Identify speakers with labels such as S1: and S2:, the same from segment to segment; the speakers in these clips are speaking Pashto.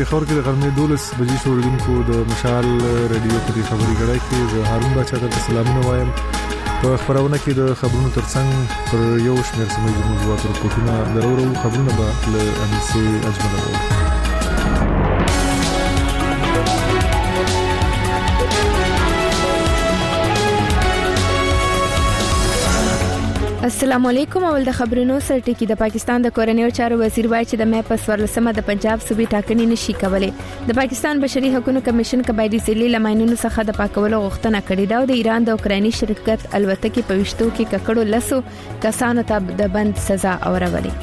S1: پیښور کې د غرمې 12 بجې شوړونکو د مشال رادیو په خبري غړای کې زه هارون بچا ته سلامونه وایم. په خبرونه کې د خبرونو ترڅنګ پر یو شمېر سمې موضوعات راپورټونه ضروري خبرونه به له انیسه اجمل
S2: السلام علیکم. اول د خبرونو سره ټکی د پاکستان د کورنیو چارو وزیر وایي چې د مې په 14مه د پنجاب صوبې ټاکنې نشي کولای. د پاکستان بشري حقوقو کمیشن قبایلی ضلع لماینونو څخه د پاکولو غوښتنه کړې ده او د ایران د اوکراني شرکت الوتکې په وشتو کې ککړو لسو کسانو ته د بند سزا اورولې.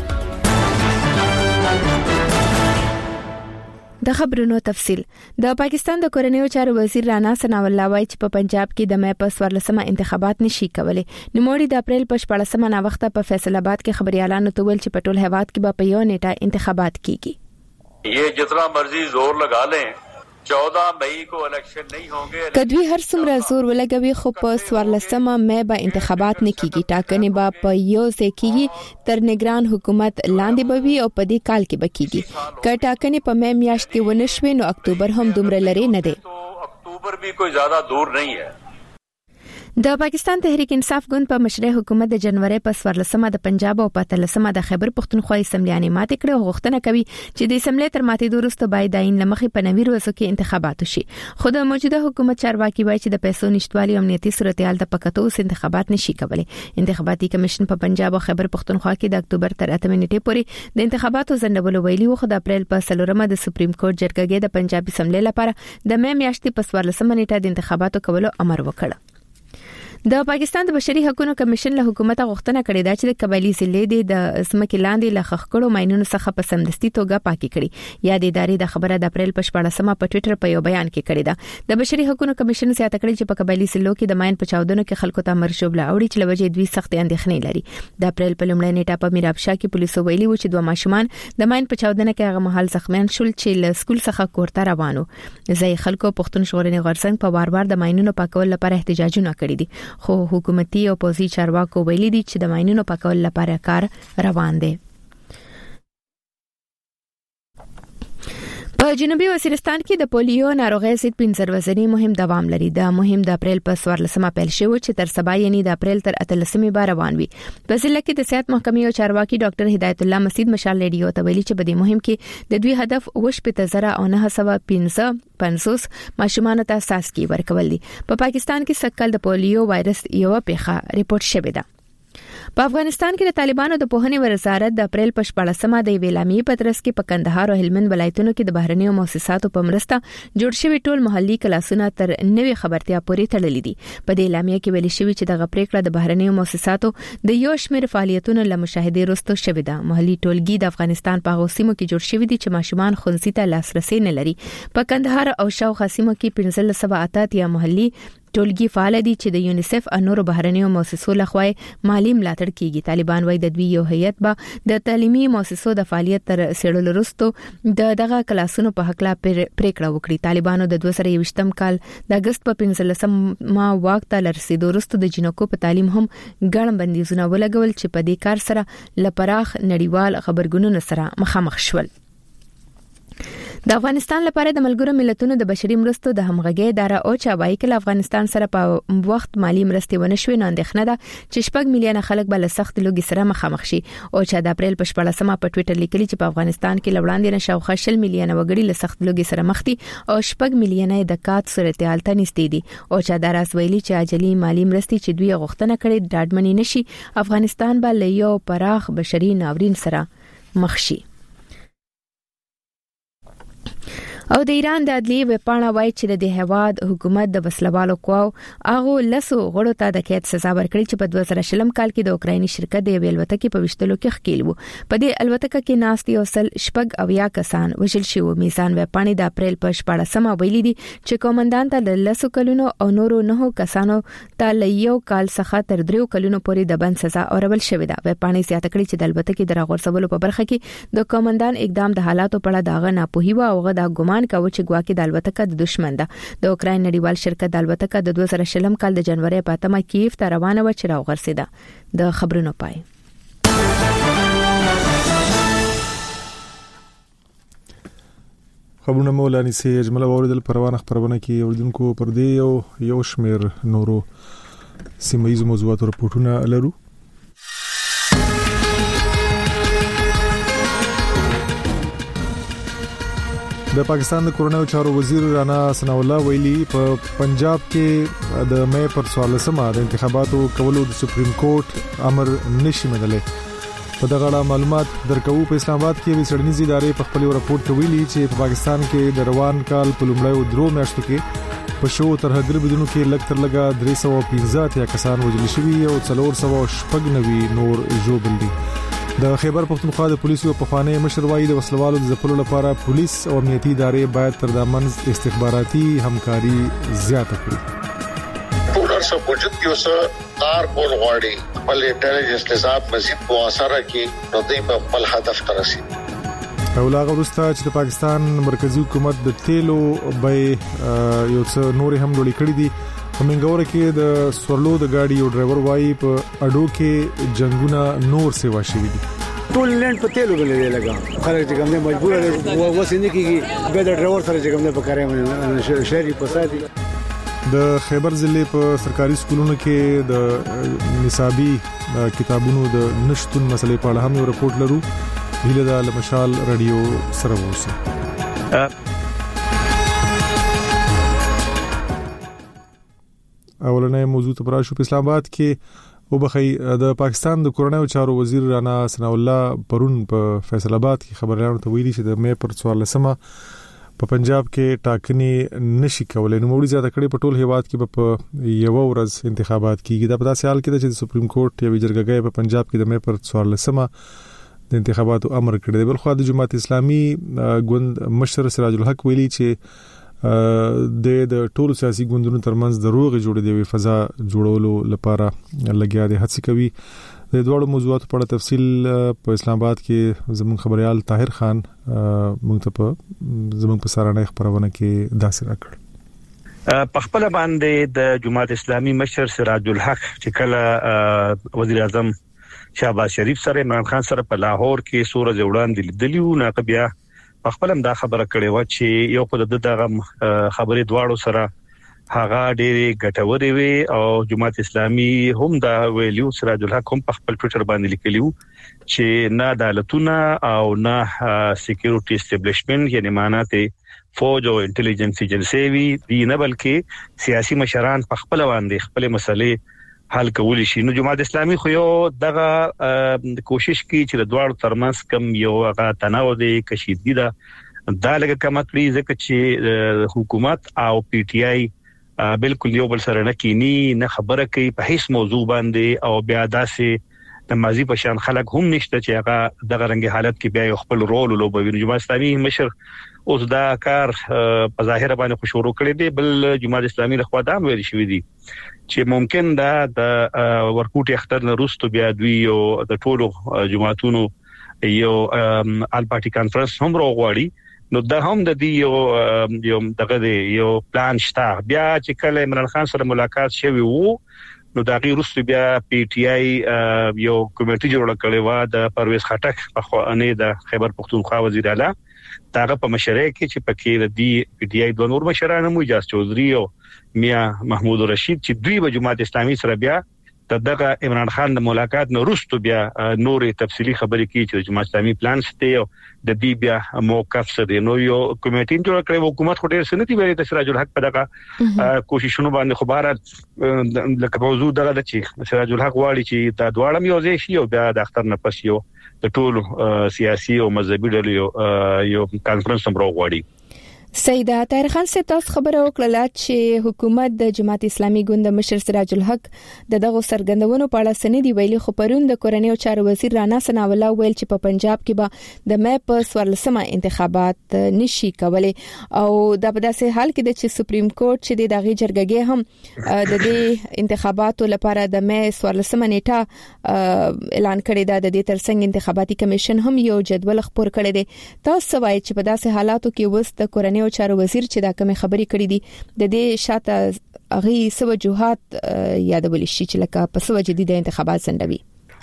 S2: د خبرونو تفصيل. د پاکستان د کورنیو چارو وزیر رانا ثناء الله وایي چې په پنجاب کې د مې په 14مه انتخابات نشي کولای. نوموړي د اپریل په 14مه نا وخت په فیصل آباد کې خبريالانو ته ویل چې په ټول هیواد کې به په یو نیټه انتخابات کیږي.
S3: یہ جتنا مرضی زور لگا لیں 14 مئی کو الیکشن نہیں ہوں گے.
S2: کدوی هر څومره زور ولګوي خو په 14مه مې به انتخابات نه کیږي. ټاکنې به په یو ځای کیږي تر نگران حکومت لاندې به وي او په دې کال کې به کیږي. که ټاکنې په مې میاشت کې ونشوي نو اکتوبر هم دومره لري نه دی.
S3: اکتوبر بھی کوئی زیادہ دور نہیں ہے.
S2: د پاکستان تحریک انصاف ګوند په مشرۍ حکومت د جنوري په 14مه د پنجاب او په 13مه د خیبر پختونخوا اسمبلیانې ماتې کړې او غوښتنه کوي چې د اسمبلی تر ماتې وروسته باید داین لمخې په نوي ورځو کې انتخابات وشي. خو د موجوده حکومت چارواکي وایي چې د پیسو نشټوالي او امنیتي صورتحال د پکتو انتخابات نشي کولای. انتخاباتي کمیشن په پنجاب او خیبر پختونخوا کې د اکتوبر تر 8 نیټې پورې د انتخاباتو ځنډولو ویلي و. خو د اپریل په 4مه د سپریم کورټ جرګې د پنجاب اسمبلی لپاره د مې میاشتې په 14مه نیټه د انتخاباتو کولو امر وکړ. د پاکستان د بشري حقوقو کمیشن له حکومت غوښتنه کړې ده چې د قبایلی ضلع د ځمکې لاندې له خخکړو ماینونو څخه په سمدستي توګه پاکي کړي. یا د ادارې د خبره د اپریل په 14مه په ټوئیټر په یو بیان کې کړې ده. د بشري حقوقو کمیشن زیاته کړې چې په قبایلی ضلعو کې د ماین په چاودنو کې خلکو ته مرشوبله اوړي چې لوجه دوی سخت اندېښنې لري. د اپریل په لومړۍ نیټه په میرابشا کې پولیسو ویلي و چې دوه ماشومان د ماین په چاودنه کې هغه مهال زخمیان شول چې له سکول څخه کور ته روانو. ځای خلکو پښتون ژغورنې غورځنګ په وار د ماینونو پاکول لپاره احتجاجونه کړي دي. خو حکومت او پوزي چارواکو ویلي دي چې د ماینونو پاکول لپاره کار روان دی. په جنوبي وزیرستان کې د پولیو ناروغي ضد 15 ورځې مهم دوام لري. دا مهم د اپریل په 14مه پیل شوی چې تر سبا یعنی د اپریل تر 18مه به روان وي. په ضلع کې د صحت محکمې او چارواکي ډاکټر هدایت الله مسجد مشال ریډیو ته ویلي چې په دې مهم کې د دوی هدف وشپته او 950 ماشومان ته ساسکی ورکول دي. په پاکستان کې سکل د پولیو وایرس یو پیښه ریپورت شوې ده. په افغانستان کې د طالبانو د پوهنې وزارت د اپریل په 14مه د ویلامي پترس کې په کندهار او هلمند ولایتونو کې د بهرنیو مؤسساتو په مرسته جوړ شوی ټول محلي کلاسونه تر نوې خبرتیا پورې تړلې دي. په دې اعلامیه کې ویل شوی چې د غپریکړه د بهرنیو مؤسساتو د یو شمېر فعالیتونو له مشاهده وروسته شوی ده. محلي ټولګي د افغانستان په غوسیمو کې جوړ شوی دي چې ماشومان خونسي ته لاسرسي نه لري. په کندهار او شاوخوا سیمو کې 1508 یا محلي ټولګي فعال دي چې د یونیسف او نورو بهرنیو مؤسسو لخوا مالی ملاتړ کیږي. طالبان وايي د دوی یو هیئت به د تعلیمي مؤسسو د فعالیت تر څېړلو وروسته دغه کلاسونو په حق لا پریکړه وکړي. طالبانو د 2023م کال د اگست په 15مه واک ته رسیدو وروسته د جنکو په تعلیم هم ګڼ بندیزونه ولګول چې په دې کار سره لپراخ نړیوال خبرګونونو سره مخامخ شول. د افغانستان لپاره د ملګرو ملتونو د بشري مرستو د همغږي اداره او چابای کې افغانستان سره په وخت مالی مرستې ونشوي نو اندېښنه ده چې 6 میلیونه خلک بل سخت لوګي سره مخامخ شي. او چې د اپریل په 14مه په ټوئیټر لیکلي چې په افغانستان کې لوړاندې نه شاوخوا 10 میلیونه وګړي له سخت لوګي سره مخ دي او 6 میلیونه د کات صورتحال ته نږدې دي. او چې دا راز ویلي چې عاجلي مالی مرستې چې دوی غوښتنه کړې ډاډمنې نشي افغانستان به له یو پراخ بشري ناورین سره مخ شي. او د ایران د عدلیې وپاڼه وایي چې د هیواد حکومت د وسلوالو قواو هغه لسو غړو ته د قید سزا ورکړي چې په 2020 کال کې د اوکرایني شرکت د الوتکې په وشتلو کې ښکیل وو. په دې الوتکه کې ناست یو سل شپږ او یا کسان وژل شوي. میزان وپاڼې د اپریل په 14مه ویلي دي چې قومندان ته د لسو کلونو او نورو 9 کسانو ته له یو کال څخه تر 3 کلونو پورې د بند سزا اورول شوې ده. وپاڼې زیاته کړې چې د الوتکې د راغورځولو په برخه کې د قومندان اقدام د حالاتو په اړه داغه ناپوهي او هغه د ګمان کاوه چې ګواکې د الوتکه د دشمن ده. د اوکراین نړیوال شرکت د الوتکه د 2020 کال د جنوري په 8مه کیف ته روانه و چې راغورځیده. د خبرونو پای.
S1: خبرونه مولاني سي اجمل اوریدل پروانه خبرونه کې اوردونکو پر دې یو شمیر نورو سیمایي موضوعات او رپورټونه لرو. د پاکستان د کورونو چارو وزیر رانا ثناء الله ویلي په پنجاب کې د مې پر 14مه د انتخاباتو کولو د سپریم کورټ امر نشي منلای. په دغه اړه معلومات درکو. په اسلام آباد کې د سړنیزي ادارې په خپل راپورټ کې ویلي چې په پاکستان کې د روان کال په لومړیو درو میاشتو کې په شو ترهګر بدونو کې لږ تر لږه 315 کسان وژل شوي او 490 نور ژوبل دي. د خیبر پختونخوا د پولیسو په خواني مشروعي د وسلوالو د ځپلو لپاره پولیس او امنیتي ادارې باید تر دامنځ استخباراتي همکاري زیاته کړي.
S4: پولیس سره وجود کې اوس کار کول غواړي خپل انټيليجنس نظام مزید مؤثره کړي نو دوی په خپل هدف ته رسیدي.
S1: اولاغه ورسته چې د پاکستان مرکزی حکومت د تیلو به یو څه نور هم لوړ کړی دي. په منګور کې د سورلو د ګاډي او ډرایور وایي په اډو کې جنگونه نور سیوا شوي دي.
S5: ټول لند په تیلو باندې لګا خلک چې کومه مجبور دي وسینې کې به د ډرایور سره چې کومه په کاري باندې شهري فسادي.
S1: د خیبر ضلع په سرکاري سکولونو کې د نصابي کتابونو د نشټون مسلې په اړه هم یو راپورټ لرو. هیله د مشال رادیو سره ووسه. اولنې موضوع ته پراشو. په اسلام آباد کې وبخي د پاکستان د کورونو چارو وزیر رانا ثناء الله پرون په فیصل آباد کې خبريالانو ته ویلي چې د مې پر 14مه په پنجاب کې ټاکنې نشي کولای. نو موږ زیاته کړي په ټول هیواد کې په یو ورځ انتخابات کیږي. دا په داسې حال کې چې سپریم کورټ یو جرګه په پنجاب کې د مې پر 14مه د انتخاباتو امر کړی دی. بل خو د جماعت اسلامي ګوند مشر سراج الحق ویلي چې د ټولو سیاسي ګوندونو ترمنځ د روغې جوړې دی فضا جوړولو لپاره لګیا دي هڅې کوي. د دوړو موضوعاتو په اړه تفصیل په اسلام آباد کې زموږ خبريال طاهر خان موږ ته په زموږ په سارانه خبرونه کې داسې راکړ.
S6: په خپل باندې د جماعت اسلامي مشر سراج الحق چې کله وزیر اعظم شهباز شریف سره عمران خان سره په لاهور کې سورج وړاندې لیدلیو نه بیا په خپل هم دا خبره کړې و چې یو په دغه خبرې دواړو سره هغه ډېری ګټوري وي او جماعت اسلامي هم دا ویلیو سراج الحق هم په خپل ټویټر باندې لیکلیو چې نه عدالتونه او نه سکیورټي اسټابلیشمنت یعنی معناته فوج او انټيليجنس ایجنسی وی دی نه بلکې سیاسي مشران په خپل باندې خپل مسلې حل کولی شي. نو جماعت اسلامي خو یو دغه کوشش کوي چې د دوړو ترمنځ کم یو هغه تناو دی کشیدګي دا لکه کم کړی ځکه چې حکومت او پی ټی آی بالکل یو بل سره نه کینی نه خبره کوي په هیڅ موضوع باندې او بیا داسې د ماضی په شان خلک هم نشته چې هغه دغه رنګ حالت کې بیا خپل رول لوبوي. جماعت اسلامي مشر اوس دا کار په ظاهر باندې خوشورو کړی دی. بل جماعت اسلامي له خوا دا ویل شوی دی چې ممکن دا د ورکوټ اختر نه وروسته بیا دوی او د ټولو جماعتونو یو ال پارټي کانفرنس هم راغواړي. نو دا هم د دې یو دغه یو پلان شته. بیا چې کله عمران خان سره ملاقات شوی وو نو دا غي وروسته بیا پی ټی آی یو کمیټه جوړه کړې و د پرویز خټک په خوانه د خیبر پختونخوا وزیر اعلی داغه په مشرۍ کې چې پکې د دې پی ټی آی د نور مشرانو مو اجازه چودري او میا محمود رشید چې دوی په جماعت اسلامي سره بیا دغه عمران خان د ملاقات نو وروسته بیا نورې تفصيلي خبرې کوي چې جماعت اسلامي پلان شته او د دې بیا موقف سره نو یو کمیټه جوړ کړې حکومت خو ډېر سنتي ویلي د سراج الحق په دغه کوششونو باندې خبره لکه موضوع دغه چې سراج الحق واړي چې دا دواړه یو ځای شي او بیا د اختر نه پس یو د ټولو سیاسي او مذهبي ډلو یو کانفرنس هم راغواړي.
S2: سیده طاهر خان سے تاسو خبره وکړه چې حکومت د جماعت اسلامي ګوند مشر سراج الحق دغه سرګندونو په اړه سندې ویلي خو پرون د کورنیو چارو وزیر رانا ثناء الله ویل چې په پنجاب کې به د مې په 14مه انتخابات نشي کولای او د بداسه حال کې د سپریم کورټ چې دغه جرګه هم د دې انتخاباتو لپاره د مې 14مه نیټه اعلان کړی دا د دې ترڅنګ انتخاباتي کمیشن هم یو جدول خبر کړی دی. تاسو وایي چې په داسې حالاتو کې وست د کورنیو چارو وزیر چې دا کومه خبرې کړې دي د دې شاته اغي سوجوهات یادول شي چې لکه په سو جديده انتخابات سندوي.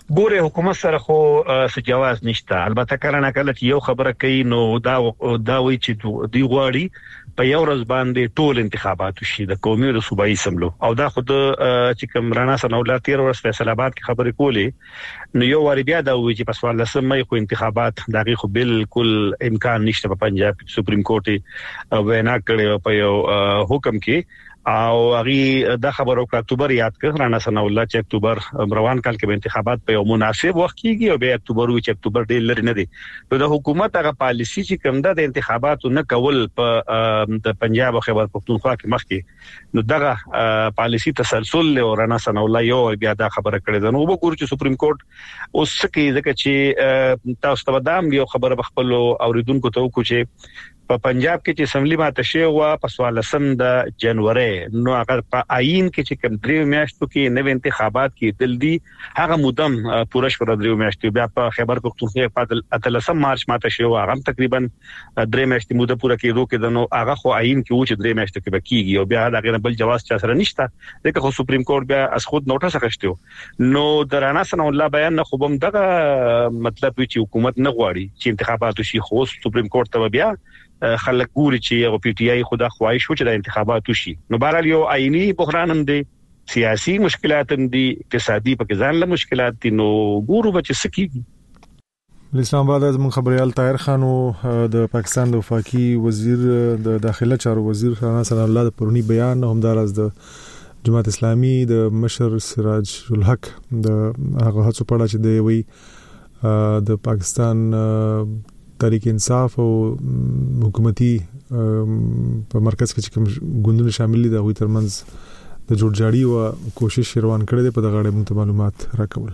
S6: ګوره حکومت سره خو سجواز نشته. البته کله کله یو خبره کوي نو دا وی چې دی غواړي په یو ورځ باندې ټول انتخابات شي د قومي او صوبایي سملو او دا خود چې کوم رانا سنولا 13 ورځ فیصل آباد کې خبرې کولې نو یو واری بیا دا وی چې په 14 مې خو انتخابات دغه خو بالکل امکان نشته په پنجاب سپریم کورټ وینا کړي په یو حکم کې او هغه د خبرو په اکتوبر یاد کړ رانا سنولا چې اکتوبر روان کال کې انتخابات په یو مناسب وخت کېږي او به اکتوبر وی چې اکتوبر ډیر لري نه دی. نو د حکومت هغه پالیسی چې کوم د انتخاباتو نه کول په د پنجاب او خیبر پختونخوا کې مخکې نو دغه پالیسی تسلسل له رانا سنولا یو بیا دا خبره کړې ده. نو وګورئ چې سپریم کورټ اوس کې ځکه چې تاسو ته دام یو خبره بخپل اوریدونکو ته وکړو چې په پنجاب کې چې اسمبلی ماته شي وا په 14 د جنوري نو هغه په آئین کې چې کوم درې میاشتو کې نوې انتخابات کې دلدي هغه مودم پوره شو درې میاشتې بیا په خیبر پختونخوا په 13 مارچ ماته شي وا هغه تقریبا درې میاشتې موده پوره کېدو کې د نو هغه خو آئین کې و چې درې میاشتې کې بکیږي او بیا دا غیر بل جواز چا سره نشته ځکه خو سپریم کورټ بیا اس خود نوټس اخیستو نو درانا سن الله بیان نه خو بم دغه مطلب چې حکومت نه غواړي چې انتخابات شي خو سپریم کورټ ته بیا خلک ګوري چې او پی ټی آی خدا خواهش و چې د انتخاباتو شي. نو بهرحال یو آئینی بحران هم دی سیاسي مشکلات هم دي اقتصادي پکې ځان له مشکلات دي نو ګورو بچ سکیږي.
S1: اسلام آباد از خبريال طاهر خان د پاکستان د وفاقي وزیر د داخله چارو وزیر رانا ثنا الله د پرونی بیان همدار از د جماعت اسلامي د مشر سراج الحق د هغه هڅو په اړه چې دی وی د پاکستان تحریک انصاف او حکومتي په مرکز کې کوم ګوندونه شامل دي د غوي ترمنځ د جوړجاړي او کوشش روان کړي په دغه اړه موږ معلومات راکول.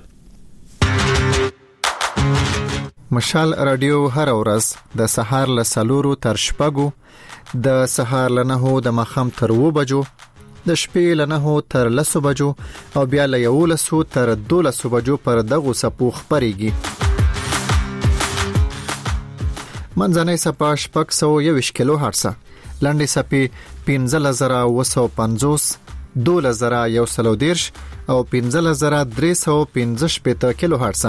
S7: مشال رادیو هر ورځ د سهار له 4 تر 6 د سهار له 9 د مخام تر 2 بجو د شپې له 9 تر 10 بجو او بیا له 11 تر 12 بجو پر دغه سپو خبريږي. منځنۍ سپا 621 کیلو هرتز لاندې سپي 15950 2110 او 15315 کیلو هرتز.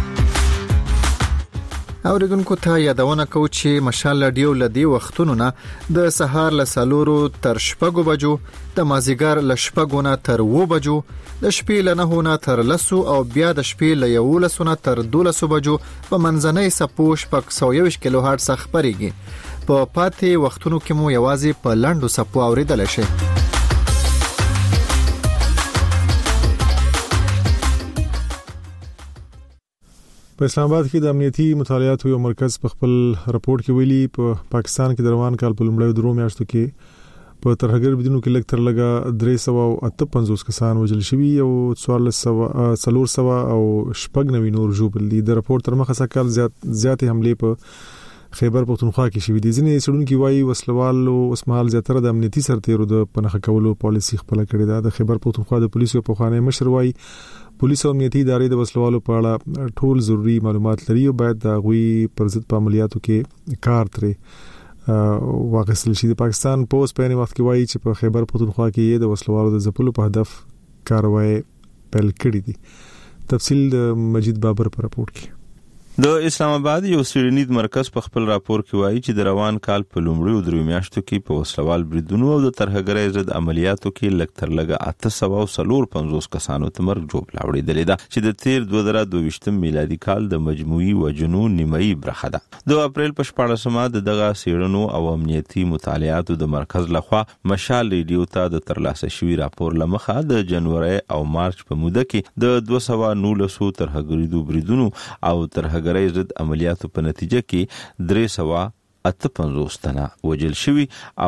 S7: اوریدونکو ته یادونه کوم چې مشال رادیو لدی وختونو نه د سهار له 4 تر 6 بجو د مازیګر له 6 نه تر 2 بجو د شپې له 9 نه تر 10 او بیا د شپې له 11 نه تر 12 بجو په منځنۍ سپو 621 کیلو هرتز خبريږي. په پاتې وختونو کې مو یوازې په لاندو سپو اوریدل شي.
S1: په اسلام آباد کې د امنیتي مطالعاتو یو مرکز په خپل راپورټ کې ویلي په پاکستان کې د روان کال په لومړیو درو میاشتو کې په ترهګر بدینو کې لږ تر لږه 358 کسان وژل شوي او 400 او شپږ نور ژوبل دي. د راپورټ تر مخه سکهال زیاتې حمله په خیبر پختونخوا کې شوې دي. ځینې سړونکو وايي وسلوال او اسمحال زیاتره د امنیتي سرتیرو د پنځه کولو پالیسي خپل کړې ده. د خیبر پختونخوا د پولیسو په خانه مشر وايي پولیس او امنیتي ادارې د وسلوالو په اړه ټول ضروري معلومات لري او باید د غوي پر ضد په عملیاتو کې کار ترې واغستل شي. د پاکستان پولیس په وخت کې وایي چې په خیبر پختونخوا کې د وسلوالو د ځپلو په هدف کاروایی پیل کړې دي. تفصیل د مجید بابر په راپور کې.
S8: د اسلام آباد یو سیرنید مرکز په خپل راپور کې وایي چې د روان کال په لومړیو درو میاشتو کې په وسلوال بریدونو او د ترهګرۍ ضد عملیاتو کې لږ تر لږه 850 کسانو ته مرګ جوړ لاوړېدل ده چې د 2022 میلادي کال د مجموعي وجنو نیمایي برخه ده. د اپریل په 14مه دغه سیرنو او امنیتي مطالعاتو د مرکز لخوا مشال ریډیو ته د ترلاسه شوی راپور لمخه د جنوري او مارچ په موده کې د 219 ترهګریدو بریدونو او غړي ضد عملیاتو په نتیجه کې 358 تنه وژل شوي او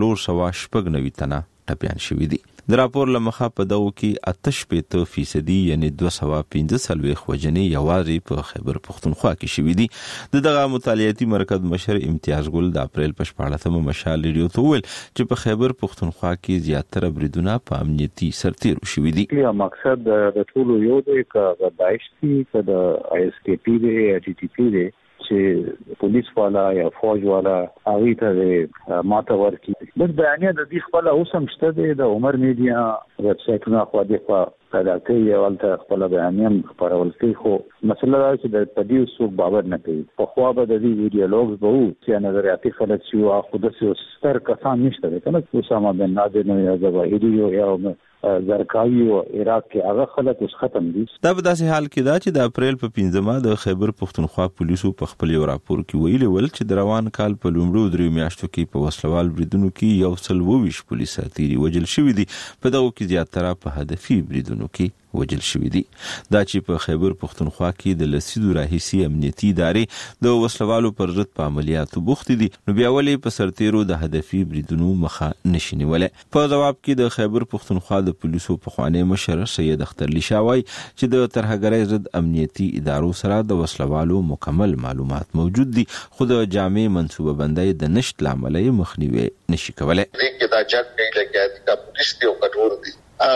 S8: 490 تنه ټپيان شوي دي. د راپور لمخه په دغه کې 88% یعنی 215 وژنې یوازې په خیبر پختونخوا کې شوي دي. دغه مطالعاتي مرکز مشر امتیاز ګل د اپریل په 14مه مشال ریډیو ته ویل چې په خیبر پختونخوا کې زیاتره بریدونه په امنیتي سرتیرو شوي دي.
S9: یا مقصد د ټولو یو دی چې د داعشتي د آی اس کی پی دی یا ډی ټی پی دی چې پولیس والا یا فوج والا هغه ته ماته ورکی. بس بیانیه د دې خپل اوسم شته د عمر میډیا ویب سټونه خو د پیدا کوي او ته خپل بیانیم خبرول کوي خو مسله دا چې د پدیو څوک باور نه کوي په خوا به د دې ویډیولوګز وو چې نظریاتي خلک چې خو د ستر کسان نشته کنه اسامه بن لادن یا زواهری یا زرکاوی او عراق کې هغه خلک اوس ختم دي.
S8: دا په داسې حال کې دا چې د اپریل په 15مه د خیبر پښتونخوا پولیسو په خپل یو راپور کې ویلي ول چې د روان کال په لومړیو 3 میاشتو کې په وسلوال بریدونو کې 120 پولیس ساتيري وجل شوی دي په دغه کې زیاتره په هدفي بریدونو کې وجل شوی دي. دا چې په خیبر پښتونخوا کې د لسیدو راهیسي امنیتي ادارې د وسلوالو پر ضد په عملیاتو بوخت دي نو بیا ولې په سرتیرو د هدفي بریدونو مخه نشي نیولای. په جواب کې د خیبر پښتونخوا د پولیسو په خوانی مشر سید اخترلی شاوی چې د ترهګرۍ ضد امنیتي ادارو سره د وسلوالو مکمل معلومات موجود دي خو د جامع منصوبه بندۍ د نشټ لامل مخنیوي نشي کولای.
S4: دغه دا جګ نه لګیا د پولیس دی او کټور دي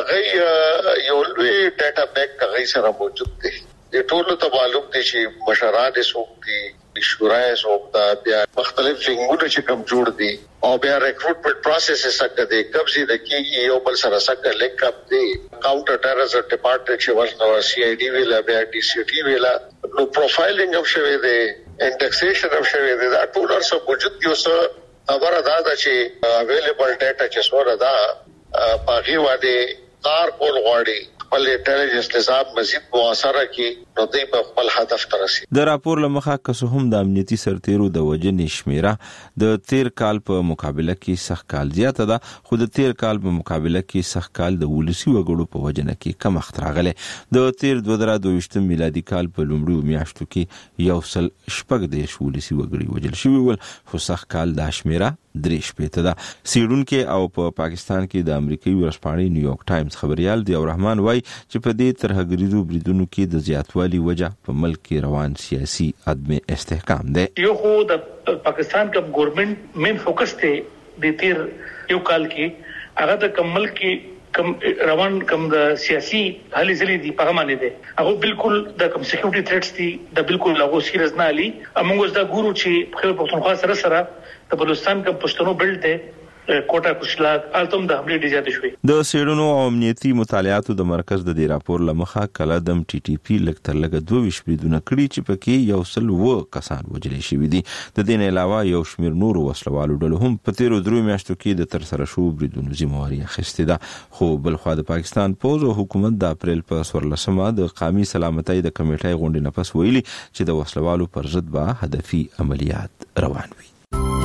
S4: هغه یو لوی ډاټا بیک هغه سره موجود دی. د ټولو ته معلوم دي چې مشران څوک دي شورای څوک دا بیا مختلف څنګه چې کم جوړ دي او بیا ریکروټمنټ پروسس څنګه دی قبضه د کیږي یو بل سره څنګه لینک اپ دی کاونټر ټیرریزم ډپارټمنټ چې ورنو سی آی ډی ویلا بیا ډی سی ټی ویلا نو پروفایلینګ هم شوی دی انډیکسیشن هم شوی دی دا ټول سره موجود دي. اوس خبره دا ده چې اویلیبل ډاټا چې سره دا باغی واده کار کول غواړي خپل انټيليجنس نظام مزید موثره کی نو دوی په خپل هدف ته رسي.
S8: د راپور لمخه که هم د امنیتي سرتیرو د وجنې شمیره د 13 کال په مقابله کې سخت کال زیاته ده خو د 13 کال په مقابله کې سخت کال د ولسی وګړو په وجنه کې کم اختراغله. د 13 میلادي کال په لومړیو میاشتو کې یو سل شپږ د ولسی وګړي وجل شوی ول خو سخت کال د شمیره 3 شپته ده. سیډونکو او په پاکستان کې د امریکایي ورځپاڼې نیویارک ټایمز خبريال دی رحمان وای چې په دې ترهګریزو بریدونو کې د زیاتوالي وجه په ملک کې روان سیاسي عدم استحکام ده.
S10: یو خو د پاکستان کا ګورنمنت مین فوکس ته د تیر یو کال کې هغه د کمل کې کم روان کم د سیاسي حالې زلي دي په معنی ده هغه بالکل د کم سکیورټي تھریټس دي د بالکل هغه سیریز نه علي موږ دا ګورو چې خپل پښتونخوا سره د بلوچستان کا پښتنو بلټ ده کوټا کوشلاک التم د حمله ډیزاته شوې.
S8: د سیډونو او امنیتي مطالعاتو د مرکز د دې راپور لمخه کلادم ټي ټي پی لکتر لګ 22 بریدونه کړي چې پکې یو سل و کسان وجل شوی دي. د دې نه علاوه یو شمیر نور وسلوالو ډلو هم په تیرو 3 میاشتو کې د تر سره شو بریدونو ذمہواری اخیسته ده خو بل خو د پاکستان پوز او حکومت د اپریل په 14مه د قومي سلامتۍ د کمیټې غونډې نه پس ویلي چې د وسلوالو پر ضد به هدفي عملیات روان وي.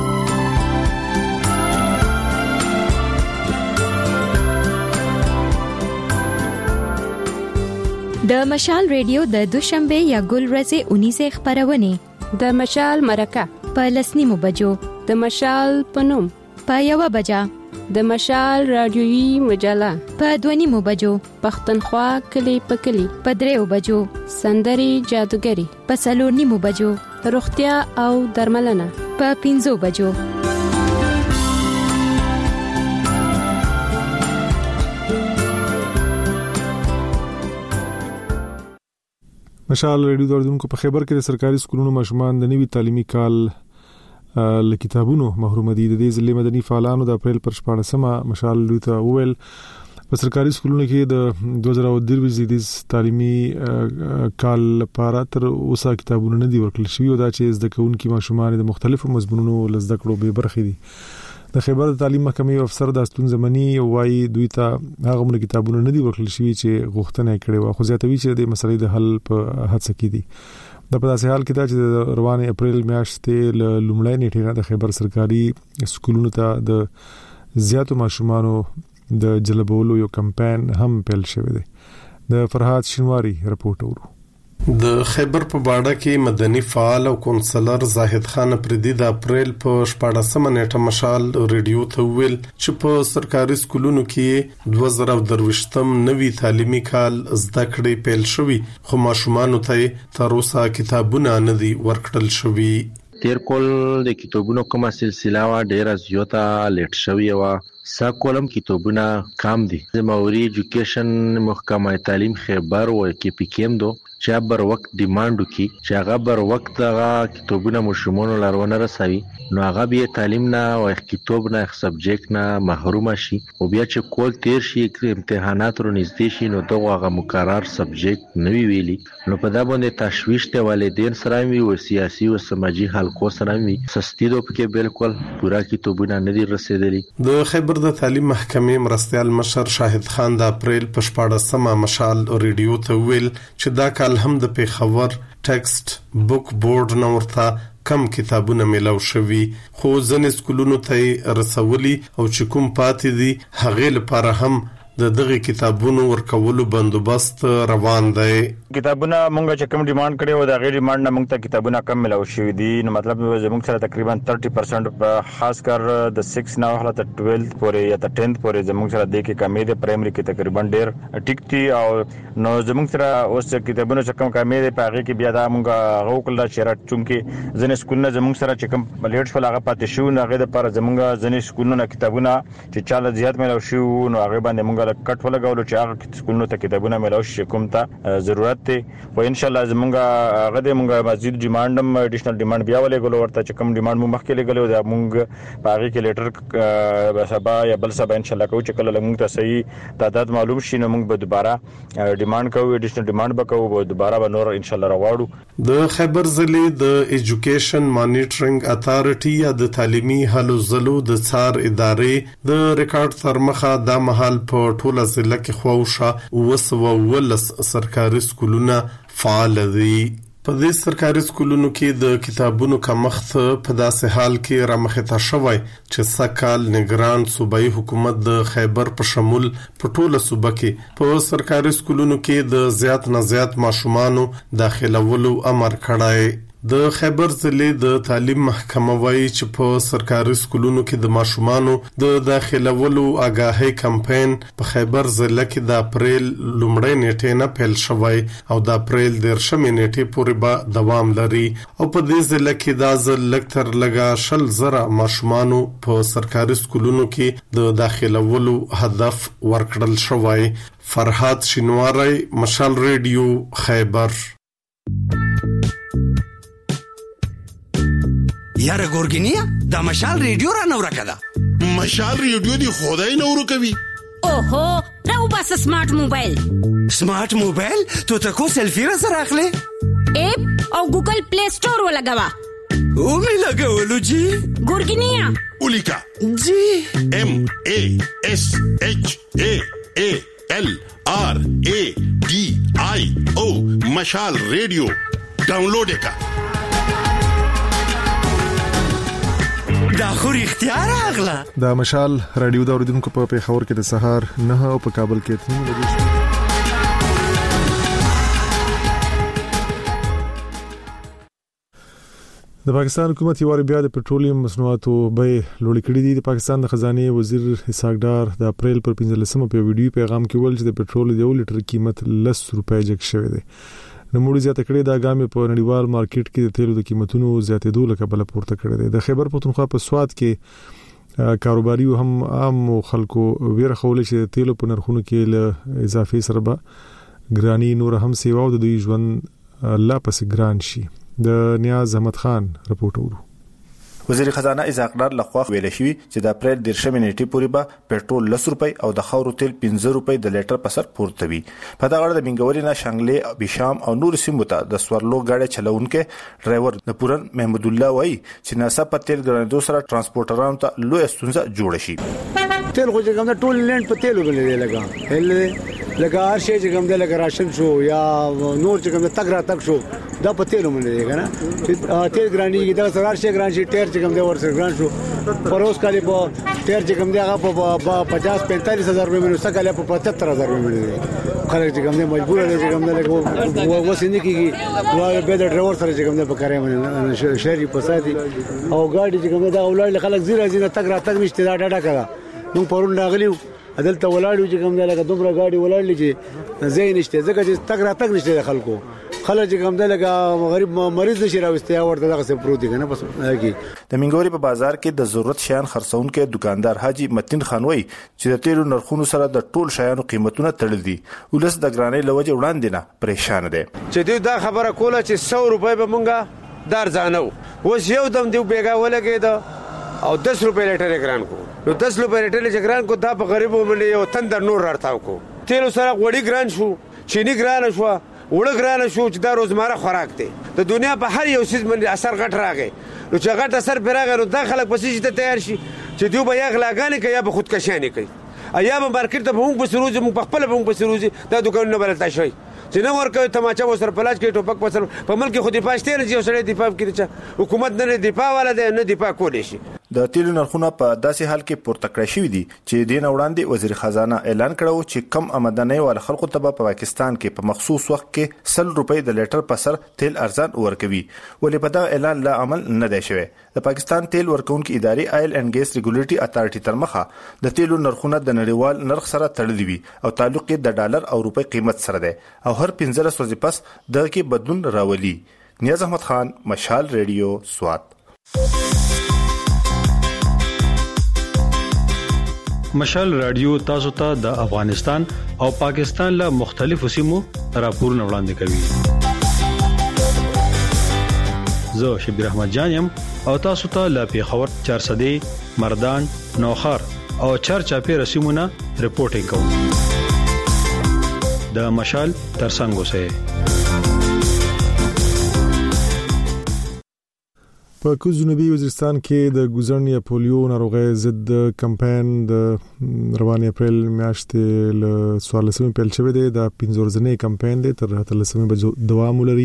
S2: د مشال ریډیو د دوشنبه یا ګل ورځې 19 خبرونه
S11: د مشال مرکه
S2: په لسنیمو بجو
S11: د مشال پنوم
S2: په 1 بجا
S11: د مشال رادیويي مجله
S2: په 2 بجو
S11: پښتونخوا کلی په کلی
S2: په 3 بجو
S11: سندري جادوګری
S2: په 4 بجو
S11: روغتیا او درملنه
S2: په 5 بجو.
S1: مشال ریډیو دردونکو په خیبر کې د سرکاري سکولونو ماشومان د نوي تعلیمي کال له کتابونو محروم دي. د دې ځلې مدني فعالانو د اپریل پر 14مه مشال ریډیو ته وویل په سرکاري سکولونو کې د 2023 تعلیمي کال لپاره تر اوسه کتابونه نه دي ورکړل شوي او دا چې زده کوونکي ماشومان د مختلفو مضمونونو لزده کړو به برخې دي. د خیبر د تعلیم محکمې افسر د استون زمنی وایي دوی ته هغه موږ کتابونه نه دي ورکړل شوي چې غوښتنه کړې و خو زیاتوي چې د مسلې د حل په هڅه کې دي. د په داسې حال کې دا چې د روان اپریل میاشتې لومړی نیټه د خیبر سرکاري سکولونو ته د زیاتو ماشومانو د جلبولو یو کمپاین هم پیل شوی دی. د فرحات شینواری رپورټ ورو.
S12: د خیبر په باډه کې مدني فعال او کونسلر زاهد خان پردي د اپریل په 14مه نیټه مشال ریډیو ته ویل چې په سرکاري سکولونو کې 2023 نوي تعلیمي کال زده کړې پیل شوی خو ماشومان ته تر اوسه کتابونه نه دي ورکړل شوی.
S13: تیر کول د کتابونو کومه سلسله وا ډیره زیاته لیټ شوی و ساکولم کتابونه کم دي. د موري ایجوکیشن محکمه تعلیم خیبر او کې پی کېم دو چې بر وخت ډیماند وکي چې هغه بر وخت هغه کتابونه مشمون لارونه رسوي نو هغه به تعلیم نه او کتاب نه سبجیکټ نه محروم شي او بیا چې کول تیر شي امتحانات رو نږدې شي نو دغه هغه مقرر سبجیکټ نوي ویلي نو په دا باندې تشویش ته والدین سره وي او سیاسي او سماجی حلقو سره وي سستي دوه کې بالکل پورا کتابونه نه دي رسیدلي. د
S12: خیبر د تعلیم محکمې مرستيال مشر شاهد خان د اپریل په 14مه مشال ریډیو ته ویل چې دا کال هم د پیښور ټیکسټ بوک بورډ نو ورته کم کتابونه ملاو شوي خو ځنې سکولونو ته رسولي او چې کوم پاتې دي هغه لپاره هم د دغه کتابونو ورکولو بندوبست روان دی.
S14: کتابونه مونږ چې کوم ډیماند کړي او دا غیر ډیماند نه مونږ ته کتابونه کم ملاو شوي دي نو مطلب زموږ سره تقریبا 30% په خاص کر د 6 نه هغه ته 12th پورې یا ته 10th پورې زموږ سره د کې کمې د پرایمري کې تقریبا ډیر ټیک دي او نو زموږ سره اوس کتابونه چې کم کمې د پاغي کې بیا دا مونږ غوکل شرط چونکې ځنې سکولونه زموږ سره چې کم لیټ فل هغه پاتې شو نه غیر پر زموږ ځنې سکولونه کتابونه چې چاله زیات ملاو شو نو هغه باندې مونږ کټ ولګول چې هغه سکولونو ته کتابونه ملاو شي کوم ته ضرورت دی او ان شاء الله زمونږه هغه د مونږه مزید ډیماندم اډیشنل ډیماند بیا ولګول ورته چې کوم ډیماند مو مخکې لګول دا مونږ پاغي کې لیټر سبا یا بل سبا ان شاء الله کوو چې کله مونږ ته صحیح تعداد معلوم شي نو مونږ به دوباره ډیماند کوو اډیشنل ډیماند به کوو به دوباره به نور ان شاء الله راوړو.
S12: د خیبر ضلع د ایجوکیشن مانیټرینګ اتارټي یا د تعلیمي هلو ځلو د څار ادارې د ریکارډ تر مخه د محل په ټوله ضلع کې خوښه وسولس سرکاري سکولونه فعال دي. په دې سرکاري سکولونو کې د کتابونو کمښت په داسې حال کې رامخته شوی چې سکهال نگران صوبایي حکومت د خیبر په شمول په ټوله صوبه کې په سرکاري سکولونو کې د زیات نه زیات ماشومانو داخلولو امر کړی. د خیبر ضلع د تعلیم محکمه وایي چې په سرکاري سکولونو کې د ماشومانو د داخلولو آگاهي کمپاین په خیبر ضلع کې د اپریل لومړۍ نیټې نه پیل شوی او د اپریل 10مې نیټې پورې به دوام لري او په دې ضلع کې د ځل لکتر لګا 10,000 ماشومانو په سرکاري سکولونو کې د داخلولو هدف ورکړل شوی. فرحات شینواری، مشال ریډیو، خیبر.
S15: یاره ګورګینیا دا مشال ریډیو را نو راکدا
S16: مشال ریډیو دی خدای نو ورکوي.
S17: اوهو راو بس سمارټ موبایل
S15: تو تکو سیلفی را سره اخلي
S17: اپ او ګوګل پلی سٹور ولګوا
S15: او می لګولو جی
S17: ګورګینیا
S16: اولیکا
S15: جی
S16: MASHALRADIO مشال ریډیو ډاونلوډ کا
S15: دا خو اختیار اغلا.
S1: دا مشال رادیو دا اوریدونکو په پیښور کې د سهار 9 او په کابل کې 3 بجې. د پاکستان حکومت یو بیا د پټرولیم مصنوعاتو به لوړ کړی دي. د پاکستان د خزانه وزیر اسحاق ډار د اپریل پر 15مه په ویډیو پیغام کې ویل چې د پټرول د 1 لیټر قیمت 10 روپۍ جګ شوی دی. نو موږ زیاته کړې دا ګام په نړیوال مارکیټ کې د تیلو د قیمتونو زیاتېدو لکه بل پورته کړی دی. د خیبر پښتونخوا په سواد کې کاروباري هم عام خلکو ویره خولې چې تیلو په نرخونو کې له اضافي سره به ګرانی نور هم سیوا او د دوی ژوند لا پس ګران شي. د نیاز احمد خان رپورټ ورو.
S18: وزیر خزانه اسحاق ډار لخوا ویل شوی چې د اپریل 10مې نیټې پورې به پېټرول 10 روپۍ او د خاورو تیل 15 روپۍ د لیټر په سر پورته وي. په دا غړ د بنګوري نه شانګلې بشام او نور سیمو ته د سورلو غاډه چلونکو ډرایور د پورن محمد الله وای چې ناسا په تیل ګرانېدو سره ترانسپورټرانو ته لوی ستونزه جوړه شي.
S5: تیل خو چې کوم ټول لند په تیلو باندې لګا هر شي چې کوم د لګ راشن شو یا نور چې کوم تک را تک شو دا په تیلو باندې کنه تیل ګرانی دا سره شي ګران شي ټیر چې کوم د ورسره ګران شو پروس کالي په ټیر چې کوم دی هغه په 50-45 هزار روپے منو سکاله په 75 هزار روپے منو خلک چې کوم دی مجبور دي چې کوم دی لګو وسنه کیږي نو به د ډرایور سره چې کوم دی په کاري باندې شهري پسادي او ګاډي چې کوم دی دا اولاد خلک زیره زینه تک را تک نشته دا ډاډه کړه نو پرون راغلیو عدالت ولاړو چې کوم دی لکه دومره ګاډي ولاړلې چې زین نشته ځکه چې تک را تک نشته خلکو خلک چې کوم دلګه غریب مریض نشي راوستي ورته دغه څه پروت دي کنه بس هغه
S18: د منګوري په بازار کې د ضرورت شیان خرڅون کې دکاندار حاجی متین خان وای چې د تیلو نرخونو سره د ټول شیانو قیمتونه تړل دي ولس د ګرانۍ لوجه وړاندې نه پریشان دي
S19: چې دوی دا خبره کوله چې 100 روپۍ به مونږه دار ځانو اوس یو دم دی بیګا ولګید او 10 روپۍ لیټر ګران کو نو 10 روپۍ لیټر ګران کو دا په غریبو باندې یو تندر نور راټاو کو تیلو سره وړي ګران شو چینی ګران شو وړه ګران شو چې دا روزمره خوراک دی د دنیا په هر یو شی باندې اثر غټ راغی نو چې غټ اثر پیراغی نو دا خلک پسې چې تیار شي چې دوی به یا غلاګانې کوي یا به خودکشانې کوي یا به مارکیټ ته موږ په سروج موږ په خپل موږ په سروج دا دکانونه بلتا شي چې نو ورکوي تماچا وسر پلاش کې ټوپک وسر په ملک خو دی پاشته نه چې سړی دفاع کوي چې حکومت نه دفاع ولا نه دفاع کولی شي
S18: د تیلو نرخونه په داسې حال کې پورته کړی شوی دي چې دین وړاندې وزیر خزانه اعلان کړو چې کم آمدنی ول خلکو ته په پاکستان کې په مخصوص وخت کې 100 روپۍ د لیټر په سر تیل ارزان ورکوي ولې په دا اعلان لا عمل نه دی شوی د پاکستان تیل ورکونکو ادارې آیل اینڈ ګیس ریګولیټری اتارټي تر مخه د تیلو نرخونه د نړیوال نرخ سره تړلي وي او تعلق یې د ډالر او روپۍ قیمت سره دی او هر 15 ورځې پس دغه کې بدلون راولي نیاز احمد خان مشال ریډیو سوات
S20: مشال رادیو تاسو ته د افغانستان او پاکستان له مختلفو سیمو راپورونه وړاندې کوي. زه شبیر احمد جانم او تاسو ته له پیښور 400 مردان نوخار او چرچاپی رسیمونه ریپورتینګ کوم. د مشال ترڅنګ اوسئ.
S1: په کوز جنوبي وزیرستان کې د ګوزن یا پولیو ناروغي ضد کمپاین د روان اپریل میاشتې له 14 پیل شوی دی. د 15 ورځې کمپاین دی تر 13 بجو دوام لري.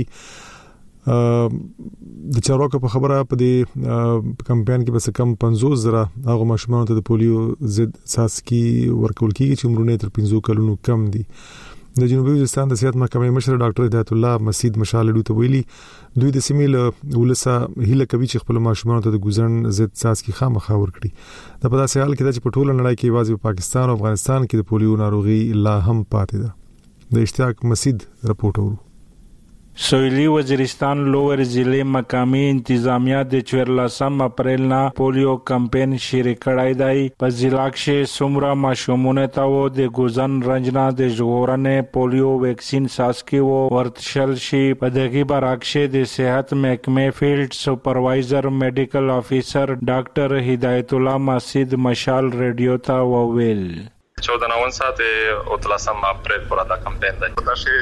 S1: د چارواکو په خبره په دې کمپاین کې بس کم 50,000 هغه ماشومان ته د پولیو ضد ساسکی ورکول کیږي چې عمرونه تر 15 کلونو کم دي. د جنوبي وزیرستان د صحت محکمې مشر ډاکټر هدایت الله مسید مشال ډو ته ویلي دوی د سیمې له ولسا هله کوي چې خپل ماشومان ته د ګوزن ضد ساسکی خامخا ورکړي. د په داسې حال کې چې په ټوله نړۍ کې واځي پاکستان او افغانستان کې د پولیو ناروغي لا هم پاتې ده. د اشتیاق مسید رپورټ ورو.
S21: سویلی وزیرستان لوور ضلع مقامی انتظامیہ د 14 اپریل نا پولیو کمپین شروع کړای دی. په ضلع کې سمرا ماشومونه ته د ګوزن رنجنا د ژغورنې پولیو ویکسین ساسکی و ورتشل شي. په دغه برعکس د صحت محکمې فیلډ سپروایزر میډیکل افیسر ډاکټر هدایت الله مسید مشال ریډیو ته وویل
S22: 14 ساعت او 13 اپریل پر دا کمپین دی. دا شی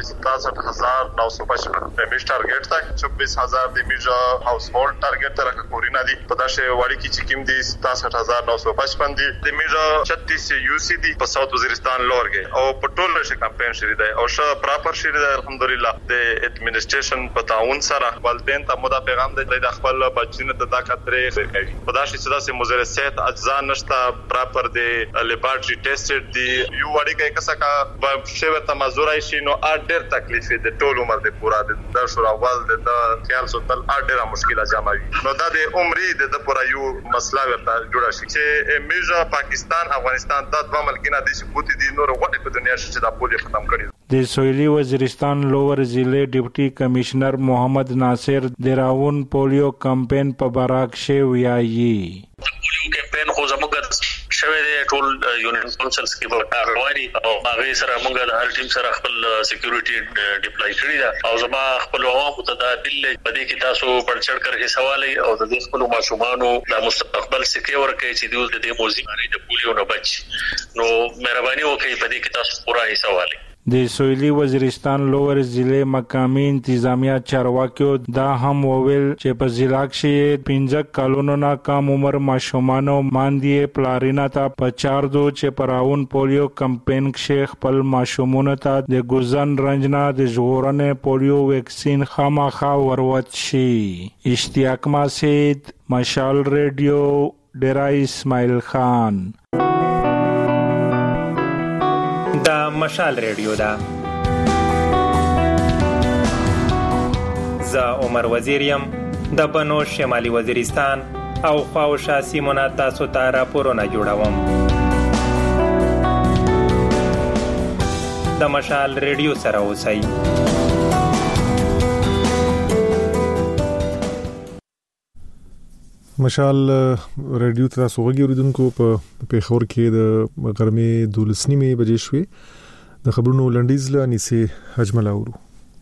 S22: 67955 میش ټارګټ تک 24000 د میج هاوس هولډ ټارګټ تر کورینا دی. په دا شی وړي کی چې کوم دی 67955 دی. د میج 36 یو سی دی په ساوث وزیرستان لورګي او په ټول شي کمپین شری دی او ش پراپر شری دی. الحمدلله د اډمنسټریشن په تعاون سره والدین ته مودا پیغام دی د خپل بچینه د طاقتري کوي. په دا شی چې د مزر صحت اجزا نشتا پراپر دی لیبارټری ټیسټ دی یو وړي کې کسکا په شوه تمازورای شي نو اډر تکلیف د ټول عمر د پورا د شوراوال د خیال سوتل اډر مشکله جاموي نو دا د عمرې د پورا یو مسله ورته جوړه شي چې میجا پاکستان افغانستان د دوه ملکینه د ثبوت دي نور وړي په دنیا چې د پولیو ختم کړي.
S21: د سویلی وزیرستان لوور ضلع ډیپټي کمشنر محمد ناصر د راون پولیو کمپین په براکشه ویایي
S23: پولیو کمپین خو زموږ شوه د ټول یونین کونسلز کې په کار رواني او هغه سره موږ د هر ټیم سره خپل سکیورټي ډیپلای کړی دا او زما خپل عوامو ته د بل په دې کې تاسو پړچړ کړی سوال او د دې خپل ماشومانو د مستقبل سکیور کوي چې دوی د موضوع باندې د پولیو نه بچ نو مهرباني وکړئ په دې کې تاسو پورا سوال
S21: د سویلی وزیرستان لوور ضلع مقامی انتظامیہ چارواکیو دا هم وویل چې په ضلع کې 15 کلونو نه کم عمر ماشومانو ماندې پلارینا ته په 4 دو چې پراون پولیو کمپین کې خپل ماشومانو ته د ګوزن رنجنا د ژغورنې پولیو ویکسین خامخا وروت شي. اشتیاق مسید مشال ریډیو ډیرا اسماعیل خان.
S24: دا مشال ریډیو دا زه عمر وزیریم د بنو شمالي وزیرستان او خواوشا سیمونه تاسو ته راپورونه جوړوم. د مشال ریډیو سره اوسئ.
S1: مشال رادیو تاسو غوړیدونکو په پیښور کې د غرمې 12:30 بجې شوې د خبرونو لنډیز له انیسه حجمل اورو.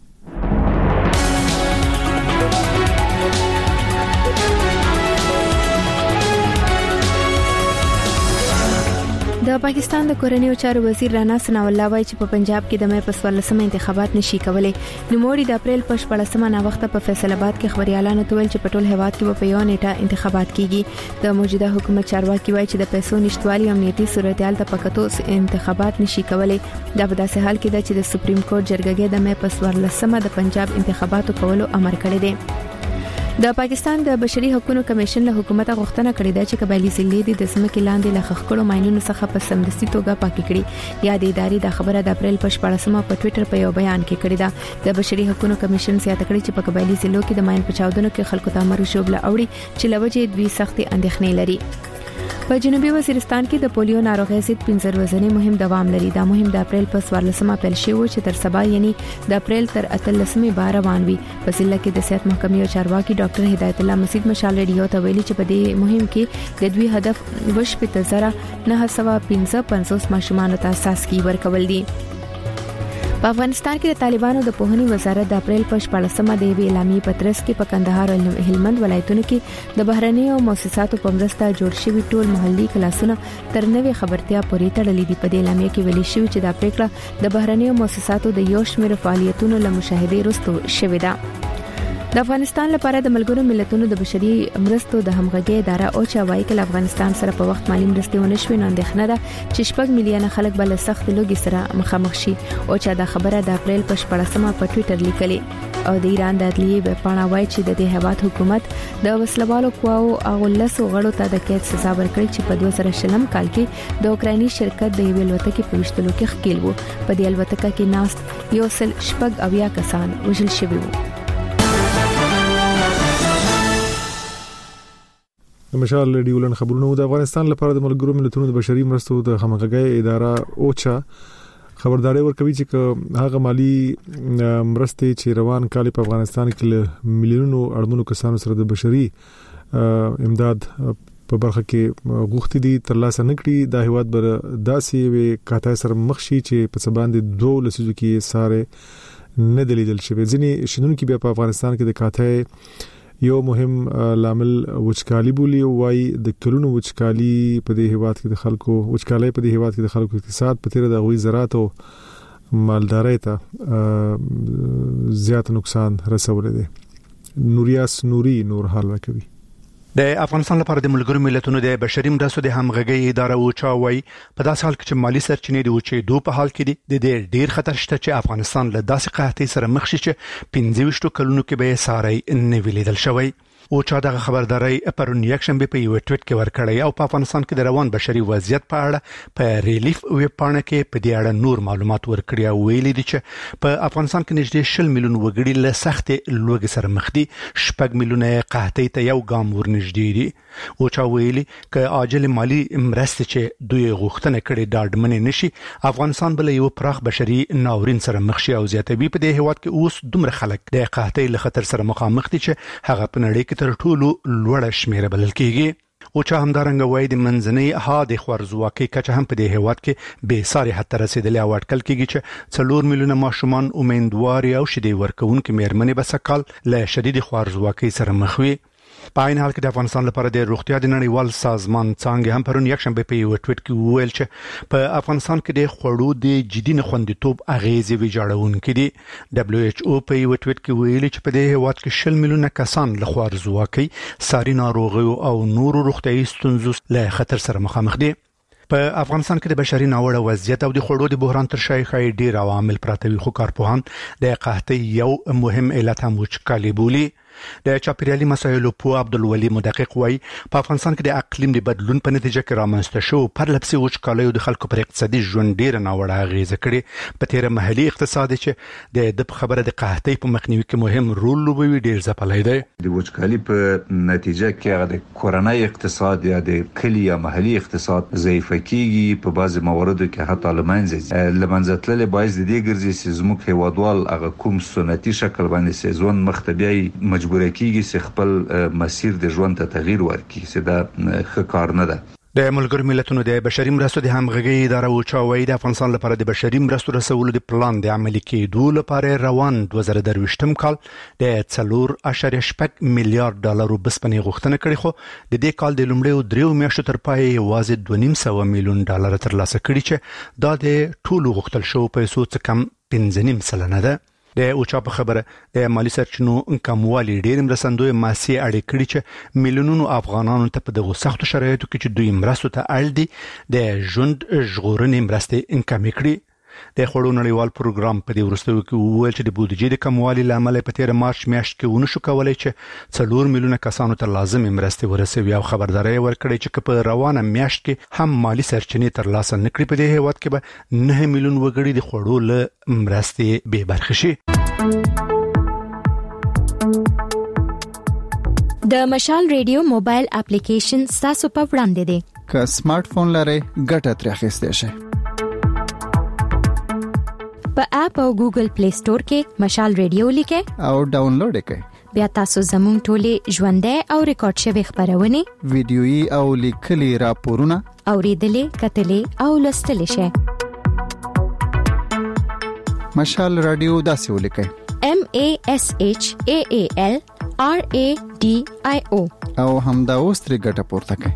S2: د پاکستان د کورنۍ چارو وزیر رانا ثناء الله وایي چې په پنجاب کې د مې په 14 انتخابات نشي کولای. نوموړي د اپریل په 14 وخت په فیصل آباد کې خبريالانو ته ویل چې په ټول هیواد کې په یو نیټه انتخابات کیږي. د موجوده حکومت چارواکي وایي چې د پیسو نشټوالي او امنیتي صورتحال ته پکتو انتخابات نشي کولای. دا په داسې حال کې ده چې د سپریم کورټ جرګه د مې په 14 د پنجاب انتخاباتو کولو امر کړی دی. د پاکستان د بشري حقوقو کمیشن له حکومت غوښتنه کړې ده چې قبایلی ضلعې د ځمکې لاندې له خښکړو ماينونو څخه په سمدستي توګه پاکي کړي. یا د ادارې د خبره د اپریل په 14 په ټوئیټر په یو بیان کې کړې ده. د بشري حقوقو کمیشن زیاته کړې چې په قبایلی ضلعو کې د ماين په چاودنو کې خلکو ته امر شوبله اوړي چې لوجه دوی سختي اندېښنې لري. په جنوبي وزیرستان کې د پولیو ناروغۍ ضد 15 ورځې مهم دوام لري. دا مهم د اپریل په 14 پیل شوی چې تر سبا یعنی د اپریل تر 18 بار روان وي. په ضلع کې د صحت محکمې او چارواکي ډاکټر هدایت الله مسجد مشال ریډیو ته ویلي چې په دې مهم کې د دوی هدف 955 ماشومان ته اساسي ورکول دي. په افغانستان کې د طالبانو د پوهنې وزارت د اپریل په 14 د وی اعلامیې پترس کې په کندهار او هلمند ولایتونو کې د بهرنیو مؤسساتو په مرسته جوړ شوی ټول محلي کلاسونه تر نوې خبرتیا پورې تړلې دي. په دې اعلامیه کې ویل شوی چې د پریکړه د بهرنیو مؤسساتو د یو شمېر فعالیتونو له مشاهده وروسته شوې ده. د افغانستان لپاره د ملګرو ملتونو د بشري مرستو د همغږي اداره او چا وايي چې افغانستان سره په وخت مالی مرستې ونشوي نو اندېښنه ده چې 6 میلیونه خلک بل سخت لوګي سره مخامخ شي. او چا دا خبره د اپریل په 14 په ټوئیټر لیکلې. او د ایران د عدلیې په پاڼه وایي چې د دې هیواد حکومت د وسلوالو قواو او لسو غړو ته د قید سزا ورکړي چې په 2020 کال کې د اوکراني شرکت د یو الوتکې په وشتلو کې ښکیل وو. په دې الوتکه کې ناست یو سل شپږ اویا کسان وژل شوي وو.
S1: مشال ریډیو لن خبرونه د افغانستان لپاره د ملګرو ملتونو د بشري مرستو د همغږي اداره اوچا خبرداري ورکوي چې هغه مالی مرستې چې روان کال په افغانستان کې له میلیونونو اړمنو کسانو سره د بشري امداد په برخه کې غوښتي دي تر لاسه نکړي. د هیواد بر داسې وي کاته سره مخشي چې په سباند 2 لسیزو کې ساره نه دلیدل شوی. ځینې شنونکو کې بیا په افغانستان کې د کاته یو مهم لامل وچکالي بولی وای د کلونو وچکالي په دې هیواد کې د خلکو وچکالي په دې هیواد کې د خلکو اقتصاد په تیر د غوي زراعت او مالدارۍ ته زیات نقصان رسولی دی. نوریاس نوري نور حال راکوي.
S3: د افغانستان لپاره د ملګرو ملتونو د بشري مرستو د همغږي اداره اوچا وایي په داسې حال کې چې مالی سرچینې د اوچېدو په حال کې دي د ډیر خطر شته چې افغانستان له داسې قحطۍ سره مخ شي چې 15 کلونو کې به ساري نه ویلیدل شوی. اوچا دغه خبرداري پرون یکشنبه په یو ټویټ کې ورکړی او په افغانستان کې د روان بشري وضعیت په اړه په ریلیف ویب پاڼه کې په دې اړه نور معلومات ورکړي او ویلي دي چې په افغانستان کې نږدې 10 میلیون وګړي له سخت لوږې سره مخ دي. 6 میلیونه قحطۍ ته یو ګام ورنږدې دي. اوچا ویلي چې عاجل مالی مرستې چې دوی غوښتنه کړې ډاډمنې نشي افغانستان بل یو پراخ بشري ناورین سره مخ شي او زیاتوي په دې هیواد کې اوس دومره خلک د قحطۍ له خطر سره مخامخ دي چې هغه په نړۍ کې تر ټولو لوړه شمیره بلل کیږي. او چا همدارنګه وایي د منځنۍ ها د خوارزواکۍ کچه هم په دې هیواد کې به ساري حتی رسیدلې او اټکل کیږي چې 4 میلیونه ماشومان امیدواري او شیدې ورکوونکې مېرمنې به سکهال له شدید خوارزواکۍ سره مخ وي. په عین حال کې د افغانستان لپاره د روغتیا د نړیوال سازمان څنګه هم پرون یکشنبه په یو ټویټ کې وویل چې په افغانستان کې د خوړو د جدي خوندیتوب اغیزې ویجاړونکې دي. WHO په یو ټویټ کې ویلي چې په دې هیواد کې 10 میلیونه کسان له خوارزواکۍ، ساري ناروغیو او نورو روغتیايي ستونزو له خطر سره مخامخ دي. په افغانستان کې د بشري ناوړه وضعیت او د خوړو د بحران تر شا ښایي ډیر عوامل پراته وي خو کارپوهان د قحطۍ یو مهم علت هم وچکالي بولي. د چاپیریالي مسایلو په عبدالولي مدقق وایي په افغانستان کې د اقلیم د بدلون په نتیجه کې رامنځته شو پرلپسې وچکالۍ د خلکو پر اقتصادي ژوند ډیره ناوړه اغیزه کړې. په تیر محلي اقتصاد چې د خبره د قحطۍ په مخنیوي کې مهم رول لوبوي ډیر ځپلی دی.
S6: د وچکالۍ په نتیجه کې هغه د کورنۍ اقتصاد یا د کلی یا محلي اقتصاد ضعیف کیږي. په بعضي مواردو کې حتی لمنځه تللی باعث د دې ګرځي چې زموږ هیوادوال هغه کوم سنتي شکل باندې سیزون مخ ته بیاي مجبور کیږي چې خپل مسیر د ژوند ته تغییر ورکړي چې دا ښه کار نه ده.
S3: د ملګرو ملتونو د بشري مرستو د همغږي اداره اوچا وایي د افغانستان لپاره د بشري مرستو رسولو د پلان د عملي کېدو لپاره روان 2023م کال د 4.8 میلیارډ ډالرو بسپنې غوښتنه کړې، خو د دې کال د لومړیو 3 میاشتو تر پای یوازې 2.5 میلیون ډالر ترلاسه کړي چې دا د ټولو غوښتل شوو پیسو څخه کم 15.5% ده. د اوچا په خبره د مالی سرچینو کموالی ډېر مرستندوی ماسي اړې کړي چې میلیونونو افغانانو ته په دغه سختو شرایطو کې چې دوی مرستو ته اړ دي د ژوند ژغورنې مرستې کمې کړي. د خوړو نړیوال پروګرام په دې وروستیو کې وویل چې د بودیجې د کموالي لامل په تیر مارچ میاشت کې ونشو کولای چې 4 میلیونه کسانو ته لازمي مرستې ورسوي او خبرداري ورکړي چې په روانه میاشت کې هم مالی سرچینې ترلاسه نکړي په دې هیواد کې به 9 میلیون وګړي د خوړو له مرستې بې برخې شي.
S4: د مشال ریډیو موبایل اپلیکیشن تاسو په وړاندې دی.
S7: که سمارټ فون لرئ ګټه ترې اخیستئ شئ.
S4: په اپ او ګوګل پلی سٹور کې مشال ریډیو لیکئ
S7: او ډاونلوډ کړئ.
S4: بیا تاسو زموږ ټولې ژوندۍ او ریکارډ شوی خبرونه،
S7: ویډیويي او لیکلي راپورونه
S4: اوریدلې، کتلې او لوستلې شئ.
S7: مشال رادیو داسې ولیکئ:
S4: MASHAAL RADIO
S7: او همدا اوس ترې ګټه پورته کړئ.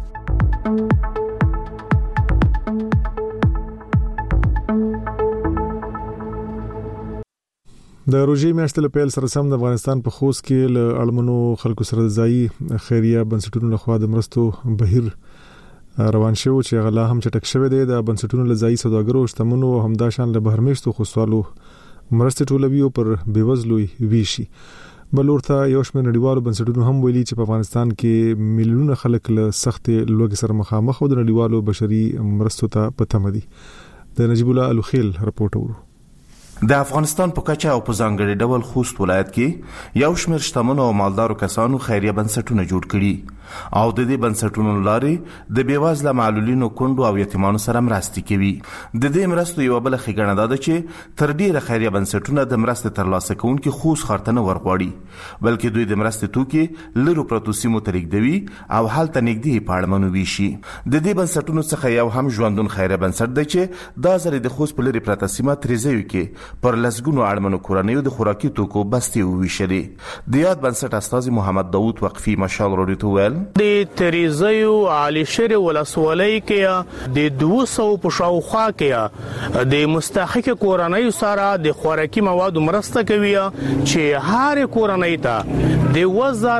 S1: د روزي میاشتې له پیل سره سم د افغانستان په خوست کې له اړمنو خلکو سره ځای خیریه بنسټونو لخوا د مرستو بهیر روان شو چې غلا هم چټک شوه دی. د بنسټونو له ځای سوداګرو شتمنو همدا شان له بهرمېشتو خوستوالو مرستې ټولوي او پر بیوزلوي ویشي. بلورته یو شمېر نړیوالو بنسټونو هم ویلي چې په افغانستان کې میلیونونه خلک له سخت لوږې سره مخامخ او د نړیوالو بشري مرستو ته په تمه دي. د نجیب الله الوخیل رپورټ ورو.
S9: د افغانستان په کچه او په ځانګړي ډول خوست ولایت کې یو شمېر شتمنو او مالدارو کسانو خیریه بنسټونه جوړ کړي او د دې بنسټونو لارې د بیوزله معلولینو کونډو او یتیمانو سره مرستې کوي. د دې مرستو یو بل ښېګڼه ده چې تر ډیره خیریه بنسټونه د مرستې ترلاسه کوونکي خوست ښار ته نه ورغواړي، بلکې دوی د مرستې توکي لرو پرتو سیمو ته لیږدوي او هلته نږدې په اړمنو ویشي. د دې بنسټونو څخه یو هم ژوندون خیریه بنسټ دی چې دا ځل د خوست په لرې پرته سیمه تریزیو کې پر لسګونو اړمنو کورنیو د خوراکي توکو بستې وویشلې. د یاد بنسټ استاذ محمد داوود وقفي مشال رادیو ته ویل:
S10: د تریزیو علي شری ولسوالۍ کې د 200 په شاوخوا کې د مستحق کورنیو سره د خوراکي موادو مرسته کوي چې هر کورنۍ ته د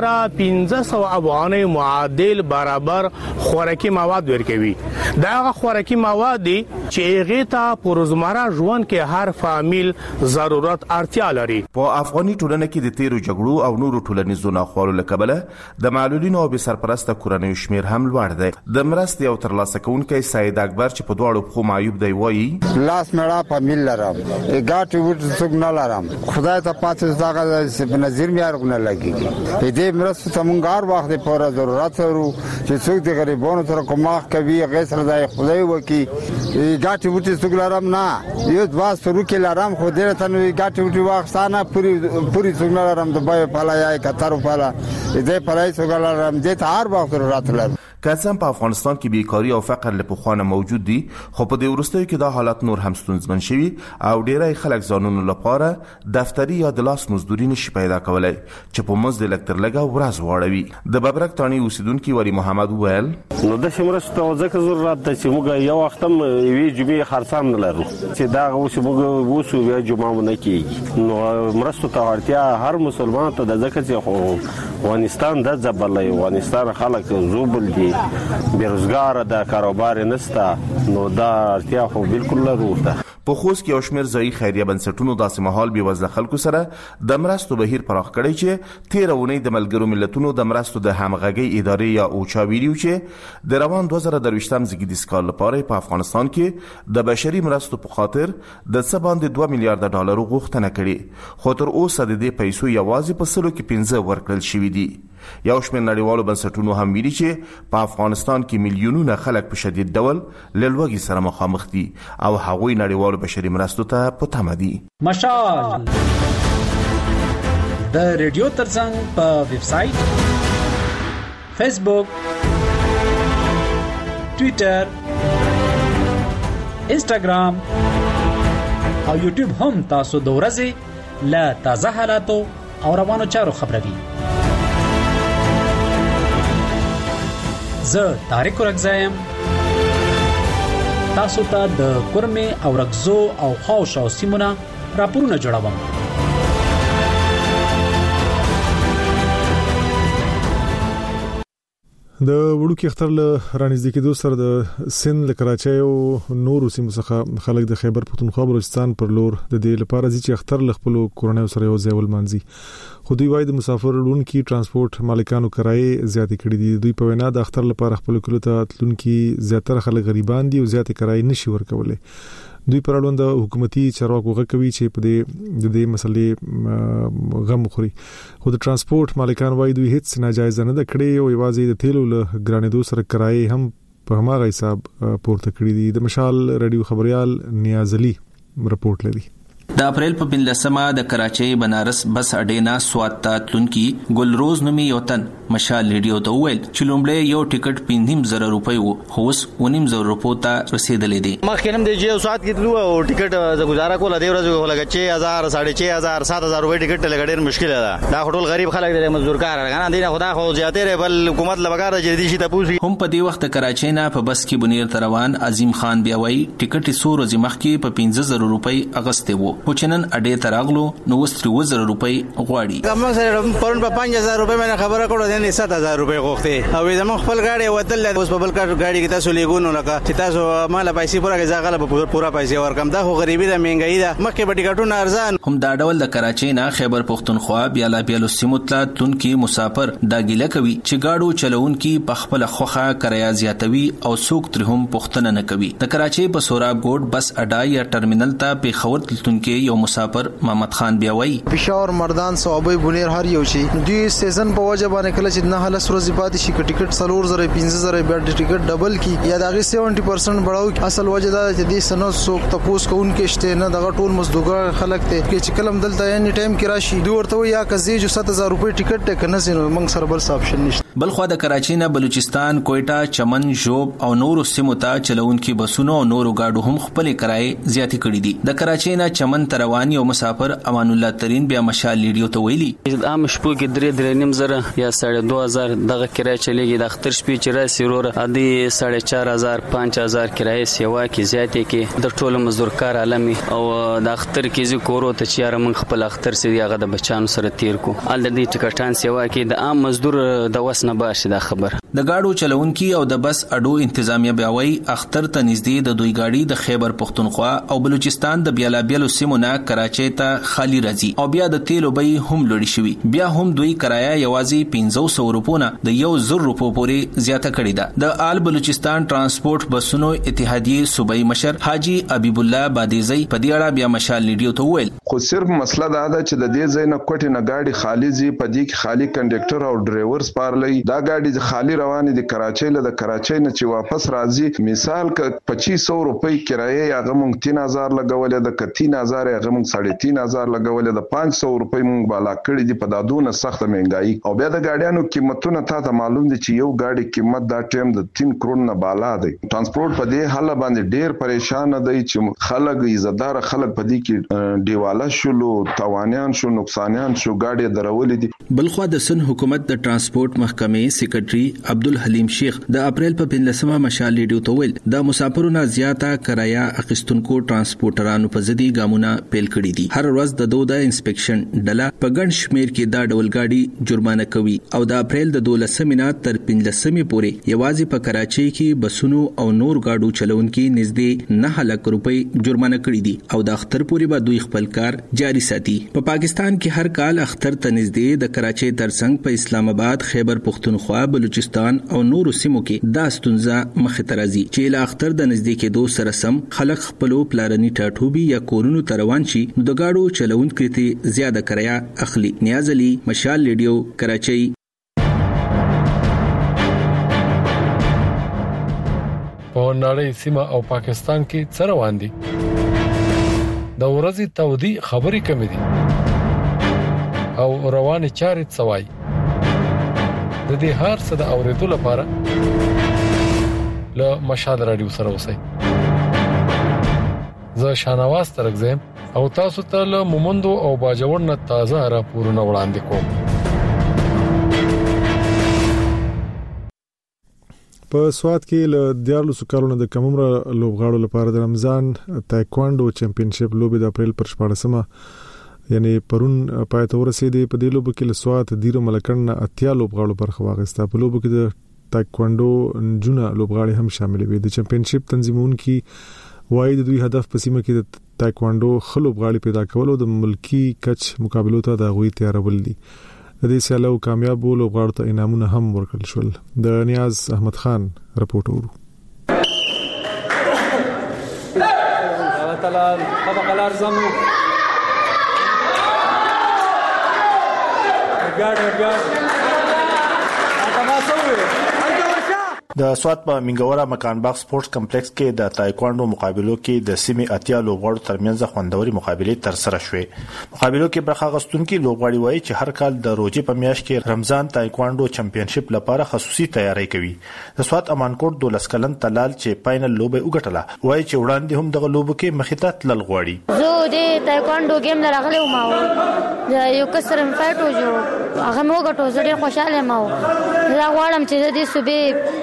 S10: 1500 افغانۍ معادل برابر خوراکي مواد ورکوي. دا هغه خوراکي مواد چې هغه ته په روزمره ژوند کې هر فامیل ضرورت اړتیا لري.
S9: په افغاني ټولنه کې د تیرو جګړو او نورو ټولنیزو ناخوالو له کبله د معلولینو او بې سرپرسته کورنیو شمیر هم لوړ دی. د مرستې او ترلاسه کوونکی سید اکبر چې په دواړو پښو معیوب دی وایي:
S25: لاس مړه فامیل لرم، ګاټ وټ څوک نه لرم، خدای ته پاتې زاغه په نظر مې ارغونه لګي. دې مرستې ته مونږ هر وخت په ضرورت لرو چې څوک د غریبانو سره کومک کوي، غیر دای خدای وکي. ګاټ وټ څوک لرم نه، یو دوا سرو کې لرم، خو دې ته نو ګاټ وټ واخسانه پوری څوک نه لرم، د بای پالای کتر پالا دې پالای څوک لرم، دې ته هر وخت ضرورت لرم.
S9: که څنګه په افغانستان کې بیکاری او فقر له پخوانه موجود دي، خو په دې وروستیو کې دا حالت نور هم ستونزمن شوي او ډیری خلک ځانونو لپاره دفتري یا د لاس مزدوري نشي پیدا کولای چې په مزد لکتر لګا ورځ واړوي. د ببرک تانی اوسیدونکو ولی محمد ویل:
S26: نو د شمرسته ځکه ضرورت ده چې موږ یو وختم وی جمعې خرڅام نه لرو چې دا اوس موږ وسو بیا جمعه نه کیږي. نو مرستو ته اړتیا هر مسلمان ته د ځکه چې افغانستان د ځبلې افغانستان خلک زوبل دي، بیروزګار د کاروبار نستا، نو دا اړتیا خو بالکل لرو.
S9: په خوست کې یو شمېر ځایي خیریه بنسټونو داسې مهال بېوزله خلکو سره د مرستو بهیر پراخ کړی چې تېره اونۍ د ملګرو ملتونو د مرستو د همغږۍ ادارې یا اوچا ویلي چې د روان 2023 زیږدیز کال لپاره په افغانستان کې د بشري مرستو په خاطر د څه باندې 2 میلیارډ ډالرو غوښتنه کړې، خو تر اوسه د دې پیسو یوازې په 15 ورکړل شوي دي. یو شمېر نړیوالو بنسټونو هم ویلي چې په افغانستان کې میلیونونه خلک په شدید ډول له لوږې سره مخامخ دي او هغوی نړیوالو بشري مرستو ته په تمه دي.
S27: مشال
S8: د ریډیو ترڅنګ په ویب سټ، فیسبوک، ټوئیټر، انسټاګرام او یوټیوب هم تاسو د ورځې له تازه حالاتو او روانو چارو خبروي. زه طارق رګزایم، تاسو ته د کورمه او رګزو او خاوشو سیمونه راپورونه جوړوم.
S1: د وړوکی اختر له رانږدې کېدو سره د سند له کراچۍ او نورو سیمو څخه خلک د خیبر پختونخوا بلوچستان پر لور د دې لپاره چې اختر له خپل کورنۍ سره یو ځای ولمانځي. خو دوی وايي د مسافر وړونکو ترانسپورت مالکانو کرایې زیاتې کړې دي. دوی په وینا د اختر لپاره خپل کلو ته تلونکي زیاتره خلک غریبان دي او زیاتې کرایې نشي ورکولای. دوی پر اړوند حکومتي چارواکو غوښوي چې په دې مسلې غم خوري. خو د ترانسپورت مالکان وايي دوی هیڅ ناجایز نه د کړې او یوازې د تیلو له ګرانېدو سره کرایې هم په هماغه حساب پورته کړې دي. د مشال رادیو خبريال نیاز علي رپورټ لري.
S11: د اپریل په 15مه د کراچۍ بنارس بس اډینا سوات ته تلونکي ګلروز نومي یو تن مشال ریډیو ته وویل چې لومړی یو ټیکټ 5000 روپۍ وو، خو اوس 1900 روپو ته رسیدلې دي.
S12: مخکې هم د جیو سوات کې تلو او ټیکټ د گزاره کوله دی ورځو لګا 6000 6500 7000 روپۍ ټیکټ لګډیر مشکل ده. دا ټول غریب خلک دي، مزدور کار غنا دي، خدا خو زیاتره بل حکومت لبګار د جدي شي ته پوسی.
S11: هم په دې وخت کراچۍ نه په بس کې بنیر تروان عظیم خان بیا وای ټیکټ 100 ورځې مخکې په 15000 روپۍ اغسته وو، خو چنن اډې تراغلو نو 3000 روپۍ غواړي.
S12: کوم سره پرون په 5000 روپۍ باندې خبره کړو دنه 7000 روپۍ غوښته او زمو خپل گاډي وتل اوس په بل کار گاډي کې تاسو لګونو لکه چې تاسو مال پیسې پورا ځاغله پورا پیسې ورکم. دا خو غریبي ده، مهنګي ده، مخکې به ټیکټونه ارزان.
S11: هم دا ډول د کراچۍ نه خیبر پختونخوا بیا لا بیل سیموتلا تونکي مسافر دا ګیله کوي چې گاډو چلوونکي په خپل خوخه کرایه زیاتوي او څوک تر هم پختنه نه کوي. د کراچۍ په سوراب ګوډ بس اډا یا ټرمینل ته په خور تلونکي یو مسافر محمد خان بیا وای
S13: پېښور مردان صوابۍ بنیر هر یو شي دوی سیزن په وجه باندې کله چې نه هله سروزي پاتې شي ټیکټ 3000 15000 بیا ټیکټ ډبل کی یا دغه 70% بڑاو. اصل وجه دا چې دې سنو څوک تپوس کوونکې شته نه، دغه ټول مزدور خلک ته چې کلم دلته اني ټایم کې راشي دوی ورته یا کزي جو 7000 روپۍ ټیکټ ته کنه سينو موږ سره بل آپشن نشته.
S11: بلخو د کراچۍ نه بلوچستان، کوئټه، چمن، ژوب او نورو سیمو ته چلوونکي بسونو او نورو گاډو هم خپل کرایې زیاتې کړې دي. د کراچۍ نه چمن تروان یو مسافر امان الله ترين بیا مشال ریډیو ته ویلي
S14: عام شپو کې 3.5 یا 2500 دغه کرایه چلیږي. د اختر شپې چې راسي ورور ادي 4500 5000 کرایه سیوا کې زیاتې کې د ټولو مزدور کار عالمي او د اختر کې زی کورو ته چیرې من خپل اختر سي هغه د بچانو سره تیر کو ال د دې ټیکټان سیوا کې د عام مزدور د وس نه باشي. دا خبر
S11: د گاډو چلوونکي او د بس اډو انتظامیه بیا وای اختر ته نږدې د دوی گاډي د خیبر پختونخوا او بلوچستان د بیلابیلو سیمو نه کراچۍ ته خالی راځي او بیا د تیلو بې هم لوړی شوی. بیا هم دوی کرایه یوازې 500 روپو نه د 1000 روپو پورې زیاته کړې ده. د آل بلوچستان ترانسپورت بسونو اتحادیه صوبایي مشر حاجی حبیب الله بادیزی په دې اړه بیا مشال ریډیو ته وویل
S17: خو صرف مسله دا ده چې د دې ځای نه کوټه نه گاډي خالی زی په دې کې خالی کنډکټر او ډرایور سپارلې دا گاډي خالی روانې د کراچۍ له د کراچۍ نه چې واپس راځي مثال ک 2500 روپۍ کرایه هغه مونږ 3000 لګولې د 3000 هغه مونږ 3500 لګولې د 500 روپۍ مونږ بالا کړې دي په دادونه سخت مهنګای او بیا د گاډیانو قیمتونه ته معلوم دي چې یو گاډي قیمت دا ټیم د 3 کروڑ نه بالا دی. ترانسپورت په دې حل باندې ډیر پریشان دی چې خلک عزتدار خلک په دې کې دیواله شولو توانیان شو نقصانیان شو گاډي درولې دي.
S11: بلخو د سن حکومت د ترانسپورت محکمې سیکریټري عبدالحلیم شیخ د اپریل په 15مه مشال ریډیو ته ویل د مسافرونو زیاته کرایه اخیستونکو ترانسپورټرانو په ضدي ګامونه پیل کړي دي. هر ورځ د دوه انسپیکشن ډله په ګڼ شمیر کې دا ډول گاډي جرمانه کوي او د اپریل د 12مه تر 15مه پورې یوازې په کراچۍ کې بسونو او نور گاډو چلوونکي نږدې 9 لک روپۍ جرمانه کړي دي او د اختر پورې به دوی خپل کار جاري ساتي. په پاکستان کې هر کال اختر ته نږدې د کراچۍ ترڅنګ په اسلام آباد، خیبر پختونخوا، بلوچستان او نورو سیمو کې دا ستونزه مخ ته راځي چې له اختر د نږدې کېدو سره سم خلک خپل پلاني ټاټوبي یا کورونو تروان شي نو د گاډو چلوونکو ته زیاده کرایه اخلي. نیاز علي، مشال ریډیو، کراچۍ.
S27: په نړۍ سیمه او پاکستان کې څه روان دي؟ د ورځې تودي خبرې کمې دي او رواني چارې څوای. د دې هر څه د اوریدو لپاره له مشال رادیو سره اوسئ. زه شانواز ترغزم او تاسو ته له مومندو او باجوړ نه تازه راپورونه وړاندې کوم.
S1: په سواد کې له 14 کالونو د کمعمر لوبغاړو لپاره د رمضان تایکوانډو چمپیونشپ لوبې د اپریل پر 14مه یعنی پرون پای ته ورسېدې. په دې لوب کې له سواد دیرو ملکن اتیا لوبغاړو برخه واخیسته. په لوب کې د تایکوانډو جونه لوبغاړي هم شامل وي. د چمپیونشپ تنظیمونکو وايي د دوی هدف په سیمه کې د تایکوانډو خلوبغاړي پیدا کول او د ملکی کچ مقابلو ته د غوي تیارول دي. د دې سیالو کامیاب لوبغاړو ته انعامونه هم ورکړل شول. د نیاز احمد خان رپورټ ورو.
S5: د سوات په منګورا مکان باغ سپورتس کمپلیکس کې د تایکوانډو مقابلو کې د سیمې اتیا لوبغاړو ترمنځ خوندوري مقابله تر سره شوې. مقابلو کې برخه غستونکو لوبغاړي وایي چې هر کال د روزي په میاشت کې رمضان تایکوانډو چمپیونشپ لپاره خصوصي تیاری کوي. د سوات امانکوټ 12 کلن تلال چې فائنل لوبه وګټله وایي چې وړاندې هم دغه لوبو کې مخیطات تلل غواړي.
S15: زه د تایکوانډو گیم لراغلی وم او یو کسر فایټ وجو هغه مو وګټو زه ډیر خوشاله یم. زه غواړم چې د صوبې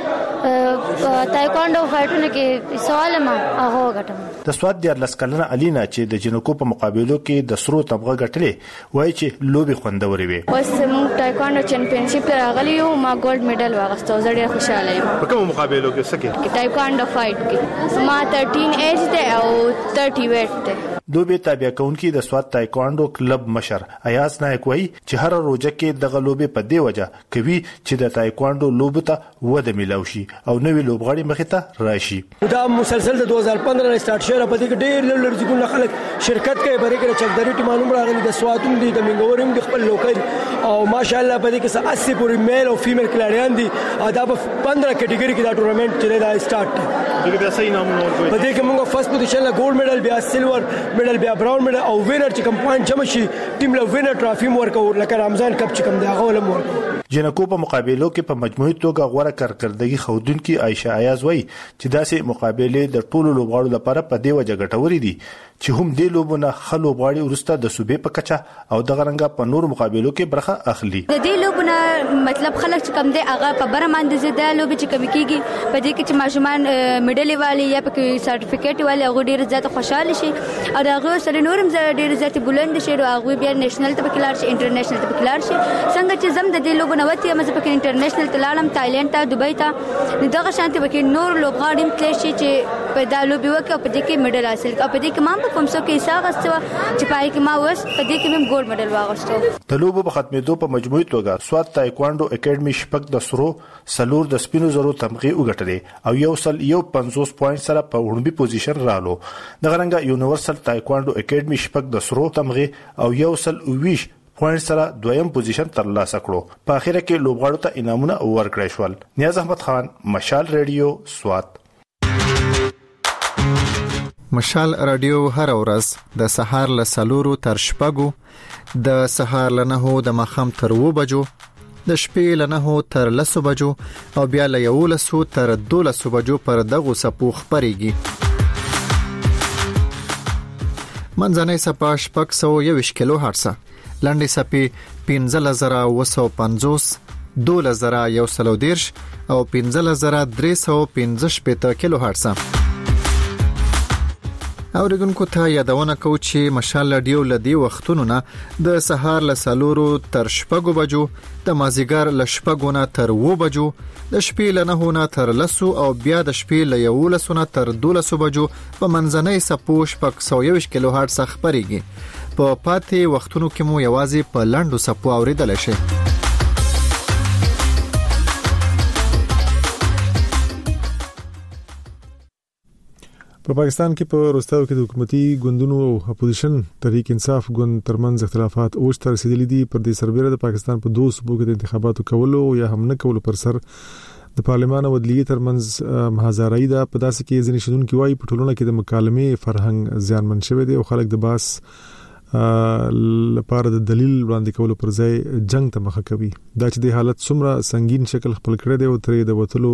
S15: تایکوانډو فایټونو کې سوال ما هغه غټم.
S5: د سواد 14 کلنه الینا چې د جنکو په مقابلو کې د سرو تمغه غټلې وایي چې لوبي خوندوري وي.
S15: اوس موږ تایکوانډو چمپیونشپ راغلی یو ما ګولډ میډل واغسته. زه ډیر خوشاله یم.
S5: په کوم مقابلو کې څه کې
S15: تایکوانډو فایټ کې ما 13 ایج ده او 30 ویټ ده.
S5: دوبه تابع کونکي د سوات تایکوانډو کلب مشر ایاز نایک وایي چې هر روزه کې دغه لوبه په دی وجه کوي چې د تایکوانډو لوبه ته وده ملو شي او نوې لوبغاړي مخې ته راشي.
S16: دا مسلسل د 2015 نه سٹارټ شوه. په دې کې ډېر لږ خلک شرکت کوي. بری کې چکدري ټیمانو راغلي د سواتون دي د منګورم د خپل لوکل او ماشاءالله په دې کې 80 پورې میل او فیمیل کلاریان دي. دا په 15 کټګوري کې دا ټورنمنت چې دا سٹارټ دی.
S5: دغه بیا صحیح نامونه ورکوي.
S16: په دې کې موږ فرست پوزیشن لا ګولډ میډل بیا سیلور میډل بیا براون میډل او وینر چې کوم پوینټ جمع شي ټیم له وینر ټرافي ورکو لکه رمضان کپ چې کوم دی هغه ولم ورکو.
S5: جنکو په مقابلو کې په مجموعي توګه غوړه کارکردګي خودونکو عائشه ایاز وایي چې داسې مقابله د ټولو لوبغاړو لپاره په دی وجه ګټوري دي چې هم د لوبونه خلو غاړي ورسته د صوبې په کچه او د غرنګا په نور مقابلو کې برخه اخلي.
S15: د دې لوبونه مطلب خلک چې کم دي هغه په برماندې زده لوب چې کوي کیږي په دې کې چې ماشومان میډل والی یا په سرټیفیکټ والی هغه ډیر زیات خوشاله شي او هغه سره نورم ډیر زیات بلند شي او هغه بیا نېشنل ته کلار شي انټرنیشنل ته کلار شي. څنګه چې زم د دې لوبونه وتی مزه په انټرنیشنل ته لاړم تایلند ته دوبۍ ته دغه شانتي به نور لوبغاړي تل شي چې په دالو به وکړي په دې کې میډل حاصل کړي. په دې کې ما په کوم څه کې ساغستو چې پای کې ما وس په دې کې مم ګولډ میډل واغستو.
S5: د لوبو په ختمېدو په مجموعي توګه سوات تایکوانډو اکیډمي شپږ د سرو سلور د سپینو زرو تمغه وګټلې او یو سل 50 پوینټ سره په وړاندې پوزیشن رالو. د غرنګا یونیورسل تایکوانډو اکیډمي شپږ د سرو تمغه او یو سل 20 پوینټ سره دویم پوزیشن ترلاسه کړو. په اخر کې لوبغاړو ته انعامونه ورکړل شول. نیاز احمد خان مشال رادیو سوات.
S7: مشال رادیو هر ورځ د سهار له 4 تر 6 د سهار له 9 د مخام تر 2 بجو د شپې له 9 تر 10 بجو او بیا له 11 تر 12 بجو پر دغه سپو خبريږي. منځنۍ سپا 621 کیلو هرتز، لنډي سپي 15950، 2110 او 15315 کیلو هرتز. اوریدونکو ته یادونه کوم چې مشال رادیو لدی وختونو نه د سهار له 4 تر 6 بجو، د مازیګر له 6 نه تر 2 بجو، د شپې له 9 نه تر 10 او بیا د شپې له 11 نه تر 12 بجو په منځنۍ سپو 621 کیلو هرتز خبريږي. په پاتې وختونو کې مو یوازې په لاندو سپو اوریدل شي.
S1: په پاکستان کې په وروستیو کې د حکومتي ګوندونو او اپوزیشن تحریک انصاف ګوند ترمنځ اختلافات اوج ته رسیدلي دي. پر دې سربېره د پاکستان په 2 صوبو کې د انتخاباتو کولو یا هم نه کولو پر سر د پارلمان او عدلیې ترمنځ مهاجرۍ ده. په داسې کې ځینې شنونکي وایي په ټولنه کې د مکالمې فرهنګ زیانمن شوی دی او خلک د باس لپاره د دلیل وړاندې کولو پر ځای جنگ ته مخه کوي. دا چې د حالت څومره سنگین شکل خپل کړی دی او ترې د وټلو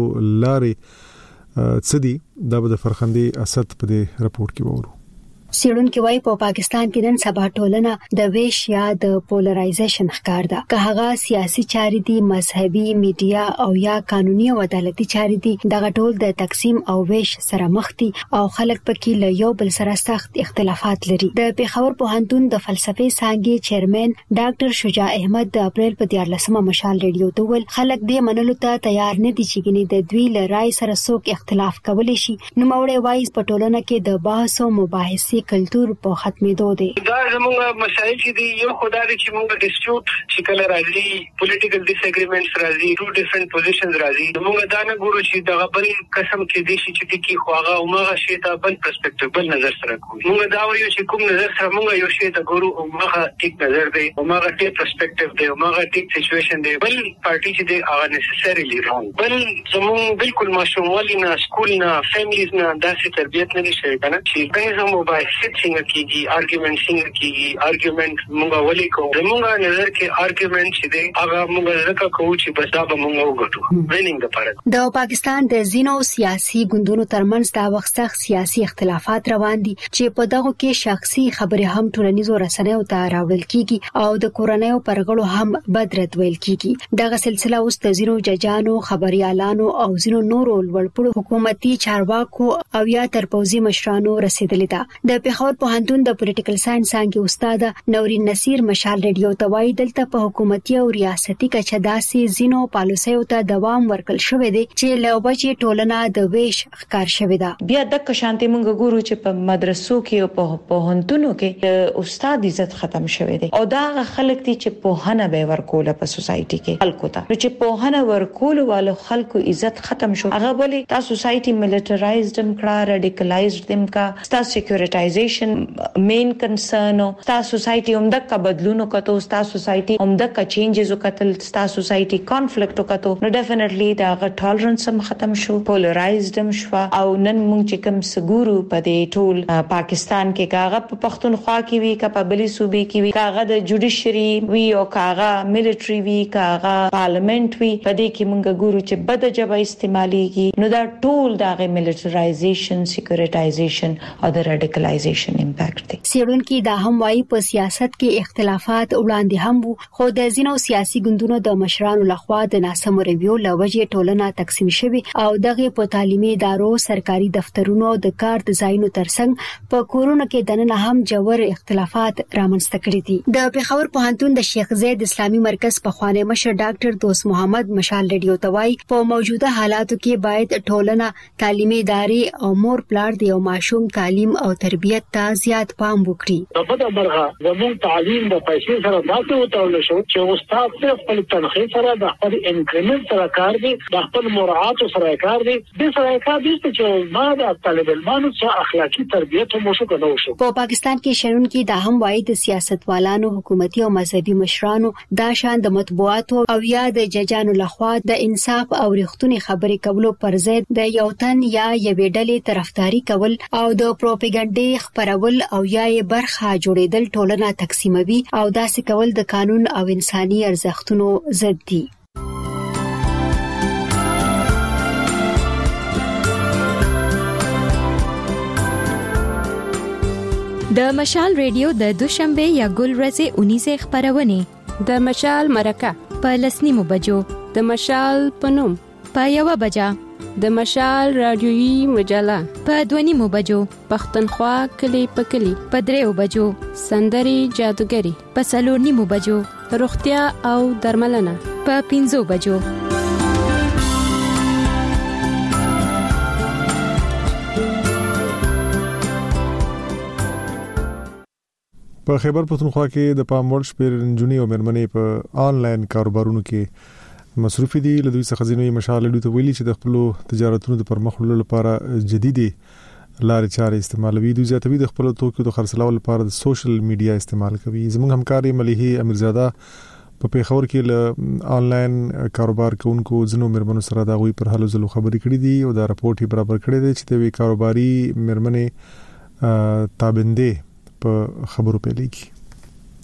S1: لارې څدي دا به د فرخندي اسد په دې رپورت کې وورو.
S18: سیړونکو وايي په پاکستان کې نن سبا ټولنه د ویش یا د پولرایزیشن ښکار ده. که هغه سیاسي چاري دي، مذهبي، میډیا او یا قانوني او عدالتي چاري دي، دغه ټول د تقسیم او ویش سره مخ دي او خلک پکې له یو بل سره سخت اختلافات لري. د پیښور پوهنتون د فلسفي څانګې چیرمن ډاکټر شجاع احمد د اپریل په 14مه مشال ریډیو ته ویل خلک دې منلو ته تیار نه دي چې ګنې د دوی له رائے سره څوک اختلاف کولی شي. نو موري وایي په ټولنه کې د بحث او مباحثې کلچر په ختمېدو دي.
S19: دا زموږ مسایل چې دي یو خدای دې چې موږ ډیسپیوټ چې کله راځي پولیټیکل ډیس اګریمنټس راځي ټو ډیفرنٹ پوزیشنز راځي موږ دا نه ګورو چې دا بل قسم کې دي چې ټکی خواغه او موږ شي ته بل پرسپیکټیو بل نظر سره کوو. موږ دا وایو چې کوم نظر سره موږ یو شی ته ګورو او موږ ټیک نظر دی او موږ ټیک پرسپیکټیو دی او موږ ټیک سچويشن دی بل پارټي چې دی هغه نیسسریلی رانګ بل زموږ بالکل ماشوموالي نه سکول نه فیملیز نه داسې تربیت نه شي کنه چې به زموږ موبایل کیږي آرګومنټ څنګه کیږي آرګومنټ موږ ولې کوو موږ نظر کې آرګومنټ چې دی هغه موږ زکه کوو چې بس دا به موږ وګټو وینینګ د پاره.
S18: د پاکستان د زینو سیاسي ګوندونو ترمنځ دا وخت سیاسي اختلافات روان دي چې په دغه کې شخصي خبرې هم ټولنیزو رسنیو ته راوړل کیږي او د کورنیو پرغړو هم بدرت ویل کیږي. دغه سلسله اوس د زینو ججانو خبريالانو او زینو نورو لوړپوړو حکومتي چارواکو او یا ترپوزي مشرانو رسیدلې ده. د پیښور پوهنتون د پولیټیکل ساينس څانګې استاد نورین نصیر مشال ریډیو ته وایي دلته په حکومتي او ریاستي کچه داسې زینو پالیسیو ته دوام ورکړل شوی دی چې لوبچې ټولنه د ویش ښکار شوی ده.
S20: بیا د شانتي مونږ ګورو چې په مدرسو کې او په پوهنتونو کې استاد عزت ختم شوی دی او دا خلک دي چې پوهنه به ورکول په سوسايټي کې خلکو ته چې پوهنه ورکول والو خلکو عزت ختم شو هغه بلی تا سوسايټي ملټرایزډ هم کړه رډیکلایزډ هم کا ستا سکیورټایزیشن مین کنسرن او ستا سوسايټي هم د بدلونو کتو ستا سوسايټي هم د چینجز وکتل ستا سوسايټي کانفلیکټ وکتو نو ډیفینیټلی دا ټالرنس هم ختم شو پولرایزډ هم شو او نن موږ چې کوم سګورو په دې ټول پاکستان کې کاغه په پښتونخوا کې وی کپابلی صوبې کې وی کاغه د جوډیشري وی او کاغه ملټری وی کاغه پارلیمنت وی په دې کې موږ ګورو چې بد جبه استعماليږي نو دا ټول دغه ملټرایزیشن سکیورټایزیشن او د رډیکلایزیشن امپیکټ دی.
S18: سیړونکو دا هم وايي په سیاست کې اختلافات وړاندې هم وو خو د زینو سیاسي ګوندونو د مشرانو لخوا د ناسم ریویو لوجه ټولنه تقسیم شوی او دغه په تعلیمي ادارو سرکاري دفترونو د کار د ځایونو ترڅنګ په کورونو کې دننه هم جوړ اختلافات رامنځته کړي دي. د پیښور پوهنتون د شیخ زید اسلامي مرکز په خوانې مشر ډاکټر دوست محمد مشال ریډیو توای په موجوده حالاتو کې باید ټولنه تعلیمي ادارې او مور پلار دی او ماشوم تعلیم او تربیت ته زیات پام وکړي.
S19: په بده برخه زموږ تعلیم د پیسې سره داسې وتاول شو چې استاد په خپل تنخیه سره د خپل انکریمنت سره کار دی د خپل مراعات سره کار دی د سره کار دی چې ما د طالب علمانو څخه اخلاقی تربیت هم شو کنه شو.
S18: په پاکستان کې شرونکو د هم وایي د سیاستوالانو حکومتي او مذهبي مشرانو دا شان د مطبوعاتو او یا د ججانو لخوا د انصاف او رښتونی خبرې کولو پر ضد د یو تن یا یوې ډلې طرفداري کول او د پروپاګاندا خبرول او یا برخه جوړیدل ټولنه تقسیموي او داسې کول د قانون او انساني ارزښتونو ضد دي.
S4: د مشال ریډیو د دوشنبه یا ګل ورځې 19 خبرونه
S21: د مشال مرکه
S4: په لسنیمو بجو
S21: د مشال پنوم
S4: په 1 بجا
S21: د مشال رادیويي مجله
S4: په 2 بجو
S21: پښتونخوا کلی په کلی
S4: په 3 بجو
S21: سندري جادوګری
S4: په 4 بجو
S21: روغتیا او درملنه
S4: په 5 بجو
S1: په خیبر پښتونخوا کې د پاموړ شپیر انجونی او مرمنې په آنلاین کاروبارونو کې مصروفي دي. له دوی څخه ځینې مشال له دوی ویلي چې د خپل تجارتونو د پرمخ وړلو لپاره جديدي لارې چارې استعمالوي. دوی زیاتوي د خپل توکو د خرڅلاو لپاره د سوشل میډیا استعمال کوي. زموږ همکاري مليحه امیرزاده په پیښور کې له آنلاین کاروبار کوونکو ځینو مرمنو سره دا غوي پر حالو زلو خبرې کړې دي او دا راپورټ یې برابر کړی دی چې د وی کاروباري مرمنې تابنده په خبرو پیلې کی.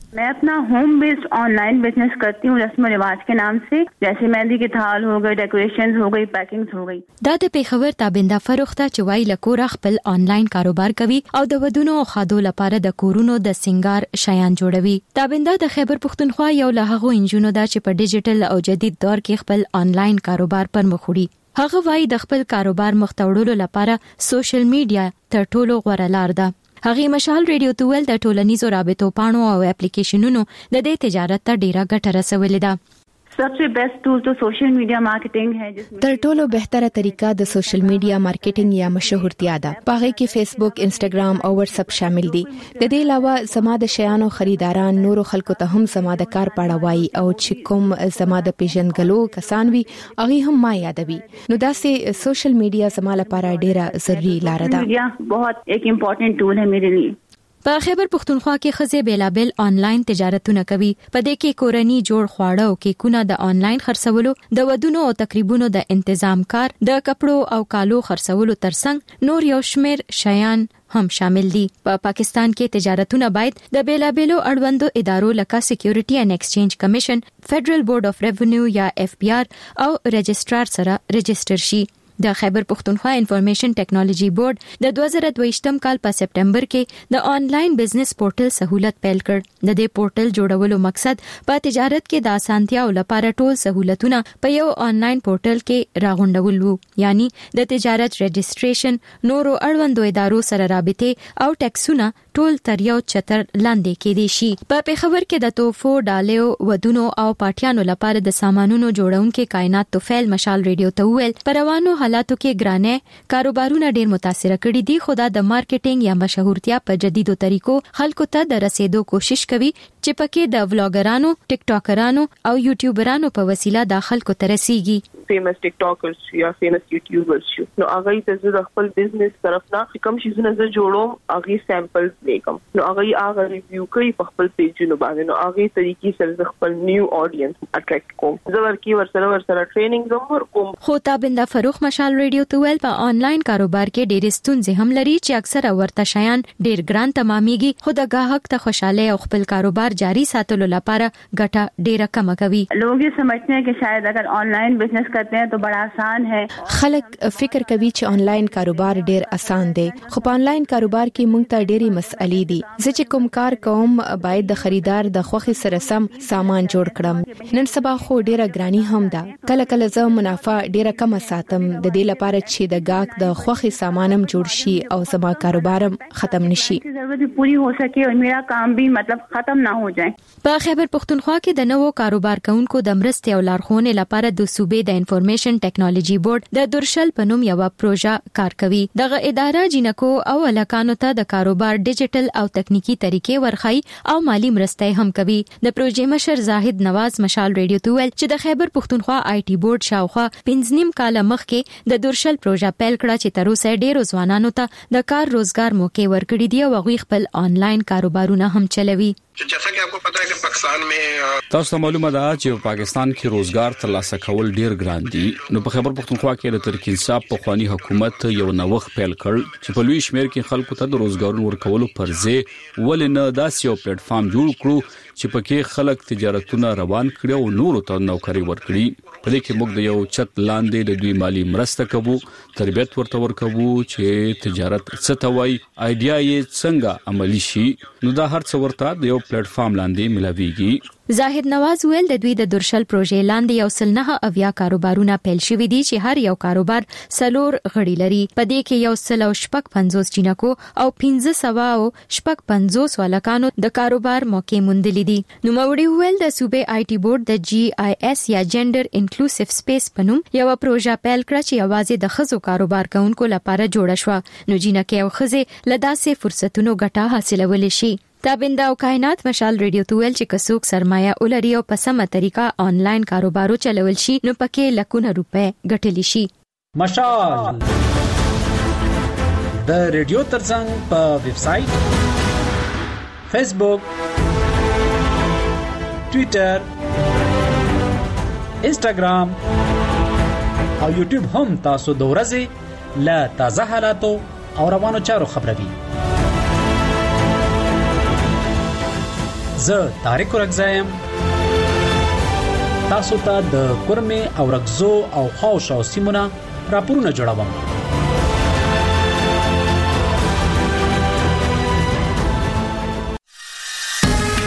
S2: मैं अपना home based online business करती हूँ रस्म रिवाज के नाम से, जैसे मेहंदी की थाल हो गई, डेकोरेशंस हो गई, पैकिंग्स हो गई।
S4: دا د پیښور تابنده فروخته چې وای لکور خپل آنلاین کاروبار کوي او د ودونو او خادو لپاره د کورونو د سنگار شیان جوړوي. تابنده د خیبر پښتونخوا یو له هغو انجونو دا چې په ډیجیټل او جدید دور کې خپل آنلاین کاروبار پر مخ وړي. هغه وای د خپل کاروبار مخ ته وړلو لپاره سوشل میډیا تر ټولو غوره لار ده. هغه مشال ریډیو توول د ټولنیزو رابطو پاڼو او اپلیکیشنونو د دې تجارت ته ډیره ګټه رسولې ده.
S2: सबसे बेस्ट टूल तो सोशल मीडिया मार्केटिंग है जिसमें
S3: تر ټولو بهتره طریقه د سوشل میډیا مارکیټینګ یا مشهورتیا ده. پاره کې فیسبوک، انسټاګرام او واتس اپ شامل دي. د دې علاوه زما د شیانو خریداران نورو خلکو ته هم زما د کار پاړه وایي او چې کوم زما د پیژنګلو کسان وي هغه هم ما یادوي. نو داسې سوشل میډیا زما لپاره ډیره ضروري لار ده.
S2: میډیا बहुत एक इम्पोर्टेंट टूल है मेरे लिए.
S4: په خیبر پښتونخوا کې خزه بیلابل آنلاین تجارتونه کوي. په دې کې کورنی جوړ خواړه او کیکونه د آنلاین خرڅولو، د ودونو او تقریبونو د تنظیم کار، د کپړو او کالو خرڅولو ترڅنګ نور یو شمیر شیان هم شامل دي. په پاکستان کې تجارتونه باید د بیلابلو اړوندو ادارو لکه سکیورټي اینڈ ایکسچینج کمیشن، فدرل بورډ اف ریونیو یا FBR او رجسٹرار سره رجسٹر شي. د خیبر پښتونخوا انفارمیشن ټیکنالوژي بورډ د 2022م کال په سپټمبر کې د آنلاین بزنس پورټل سہولت پیل کړ. د دې پورټل جوړولو مقصد په تجارت کې د اسانتیاو لپاره ټول سہولتونه په یو آنلاین پورټل کې راغونډول وو، یعنی د تجارت رجسټریشن، نورو اړوندو ادارو سره رابطه او ټیکسونه ټول تر یو چتر لاندې کېدي شي. په پیښور کې د توفو، ډالیو، ودونو او پاټیانو لپاره د سامانونو جوړونکو کائنات توفیل مشال ریډیو ته ویل پروانو حالاتو کې ګرانه کاروبارونه ډیر متاثر کړي دي، خو دا د مارکیټینګ یا مشهورتیا په جديدو طریقو خلکو ته د رسیدو کوشش کوي چې پکې د ولاګرانو، ټیک ټاکرانو او یوټیوبرانو په وسیله د خلکو ته رسیږي.
S6: فیمس ټیک ټاکرز یا فیمس یوټیوبرز شو نو هغه ته د خپل بزنس طرف نه کوم شي زنه جوړوم، هغه سیمپلز لیکم نو هغه ریویو کوي په خپل پیجونو باندې، نو هغه طریقې سره خپل نیو اډینس اټریکټ کوم. زه ورکی ورسره ټریننګ زموږ کوم.
S4: خو تابنده فروخ مشال ریډیو توول په آنلاین کاروبار کې ډېر ستونزې هم لري چې اکثره ورته شیان ډېر ګران تمامېږي، خو د گاهک ته خوشاله او خپل کاروبار جاری ساتلو لپاره ګټه ډېره کم کوي.
S2: लोग ये समझते हैं कि शायद अगर ऑनलाइन बिजनेस करते हैं तो बड़ा आसान है.
S3: خلک فکر کوي چې آنلاین کاروبار ډېر آسان دی، خو په آنلاین کاروبار کې موږ ته ډېری مسئلې دي. زه چې کوم کار کوم باید د خریدار د خوښي سره سم سامان جوړ کړم. نن سبا خو ډېره ګرانی هم ده. کله کله زه منافع ډېره کم ساتم د دې لپاره چې د گاهک د خوښي سامانم جوړ شي او زما کاروبارم ختم نشي.
S2: ضرورت پوری हो सके और मेरा काम भी मतलब ختم ना हो जाए.
S4: په خیبر پښتونخوا کې د نوو کاروبار کوونکو د مرستې او لارښوونې لپاره د صوبې د انفارمیشن ټیکنالوژي بورډ د درشل په نوم یو پروژه کار کوي. دغه اداره جنکو او الکانو ته د کاروبار ډیجیټل او تکنیکی طریقې ورخی او مالی مرستې هم کوي. د پروژې مشر زاهد نواز مشال ریډیو ته ویل چې د خیبر پښتونخوا IT بورډ شاوخوا 15 کال مخکې د درشل پروژه پیل کړه چې تر اوسه ډیرو ځوانانو ته د کار روزګار موقع ورکړي دي او هغوی خپل آنلاین کاروبارونه هم چلوي.
S10: जैसा कि आपको पता है कि पाकिस्तान में
S22: تاسو ته معلومه ده چې پاکستان کې روزګار ترلاسه کول ډیر ګران دي. نو په خیبر پښتونخوا کې د ترکی انصاف په خواني حکومت یو نوښت پیل کړ چې په لوی شمیر کې خلکو ته د روزګارونو ورکولو پر ځای ولې نه داسې یو پلیټ فارم جوړ کړو چې پکې خلک تجارتونه روان کړي او نورو ته نوکری ورکړي. په دې کې موږ د یو چت لاندې د دوی مالی مرسته کوو، تربیت ورته ورکوو چې تجارت څه ته وایي، آیډیا یې څنګه عملی شي. نو دا هر څه ورته د یو پلیټ فارم لاندې ملاويږي.
S4: زاهد نواز ویل د دوی د درشل پروژې لاندې یو سلنه اویا کاروبارونه پیل شوي دي چې هر یو کاروبار سلور غړي لري. په دې کې یو سل او شپږ 50 جنکو او 1500 او شپږ 50 ولکانو د کاروبار موقع موندلې دي. نو موري ویل د صوبې IT بورډ د GIS یا جندر انکلوسیو سپیس په نوم یو پروژه پیل کړه چې یوازې د خزو کاروبار کوونکو لپاره جوړه شوه. نو جنکه او خزه لداسې فرصتونو ګټه حاصلول شي. تابنده او کائنات مشال ریډیو توول چې کڅوک سرمایه ولري او په سمه طریقه آنلاین کاروبارو چلول شي نو پکې لکونه روپے ګټلی شي.
S8: مشال د ریډیو ترڅنګ په ویب سټ، فیسبوک، ټوئیټر، انسټاګرام او یوټیوب هم تاسو د ورځې له تازه حالاتو او روانو چارو خبروي. زه طارق رغزایم تاسو ته د کورمه او رغزو او خاوشو سیمونه راپورونه جوړوم.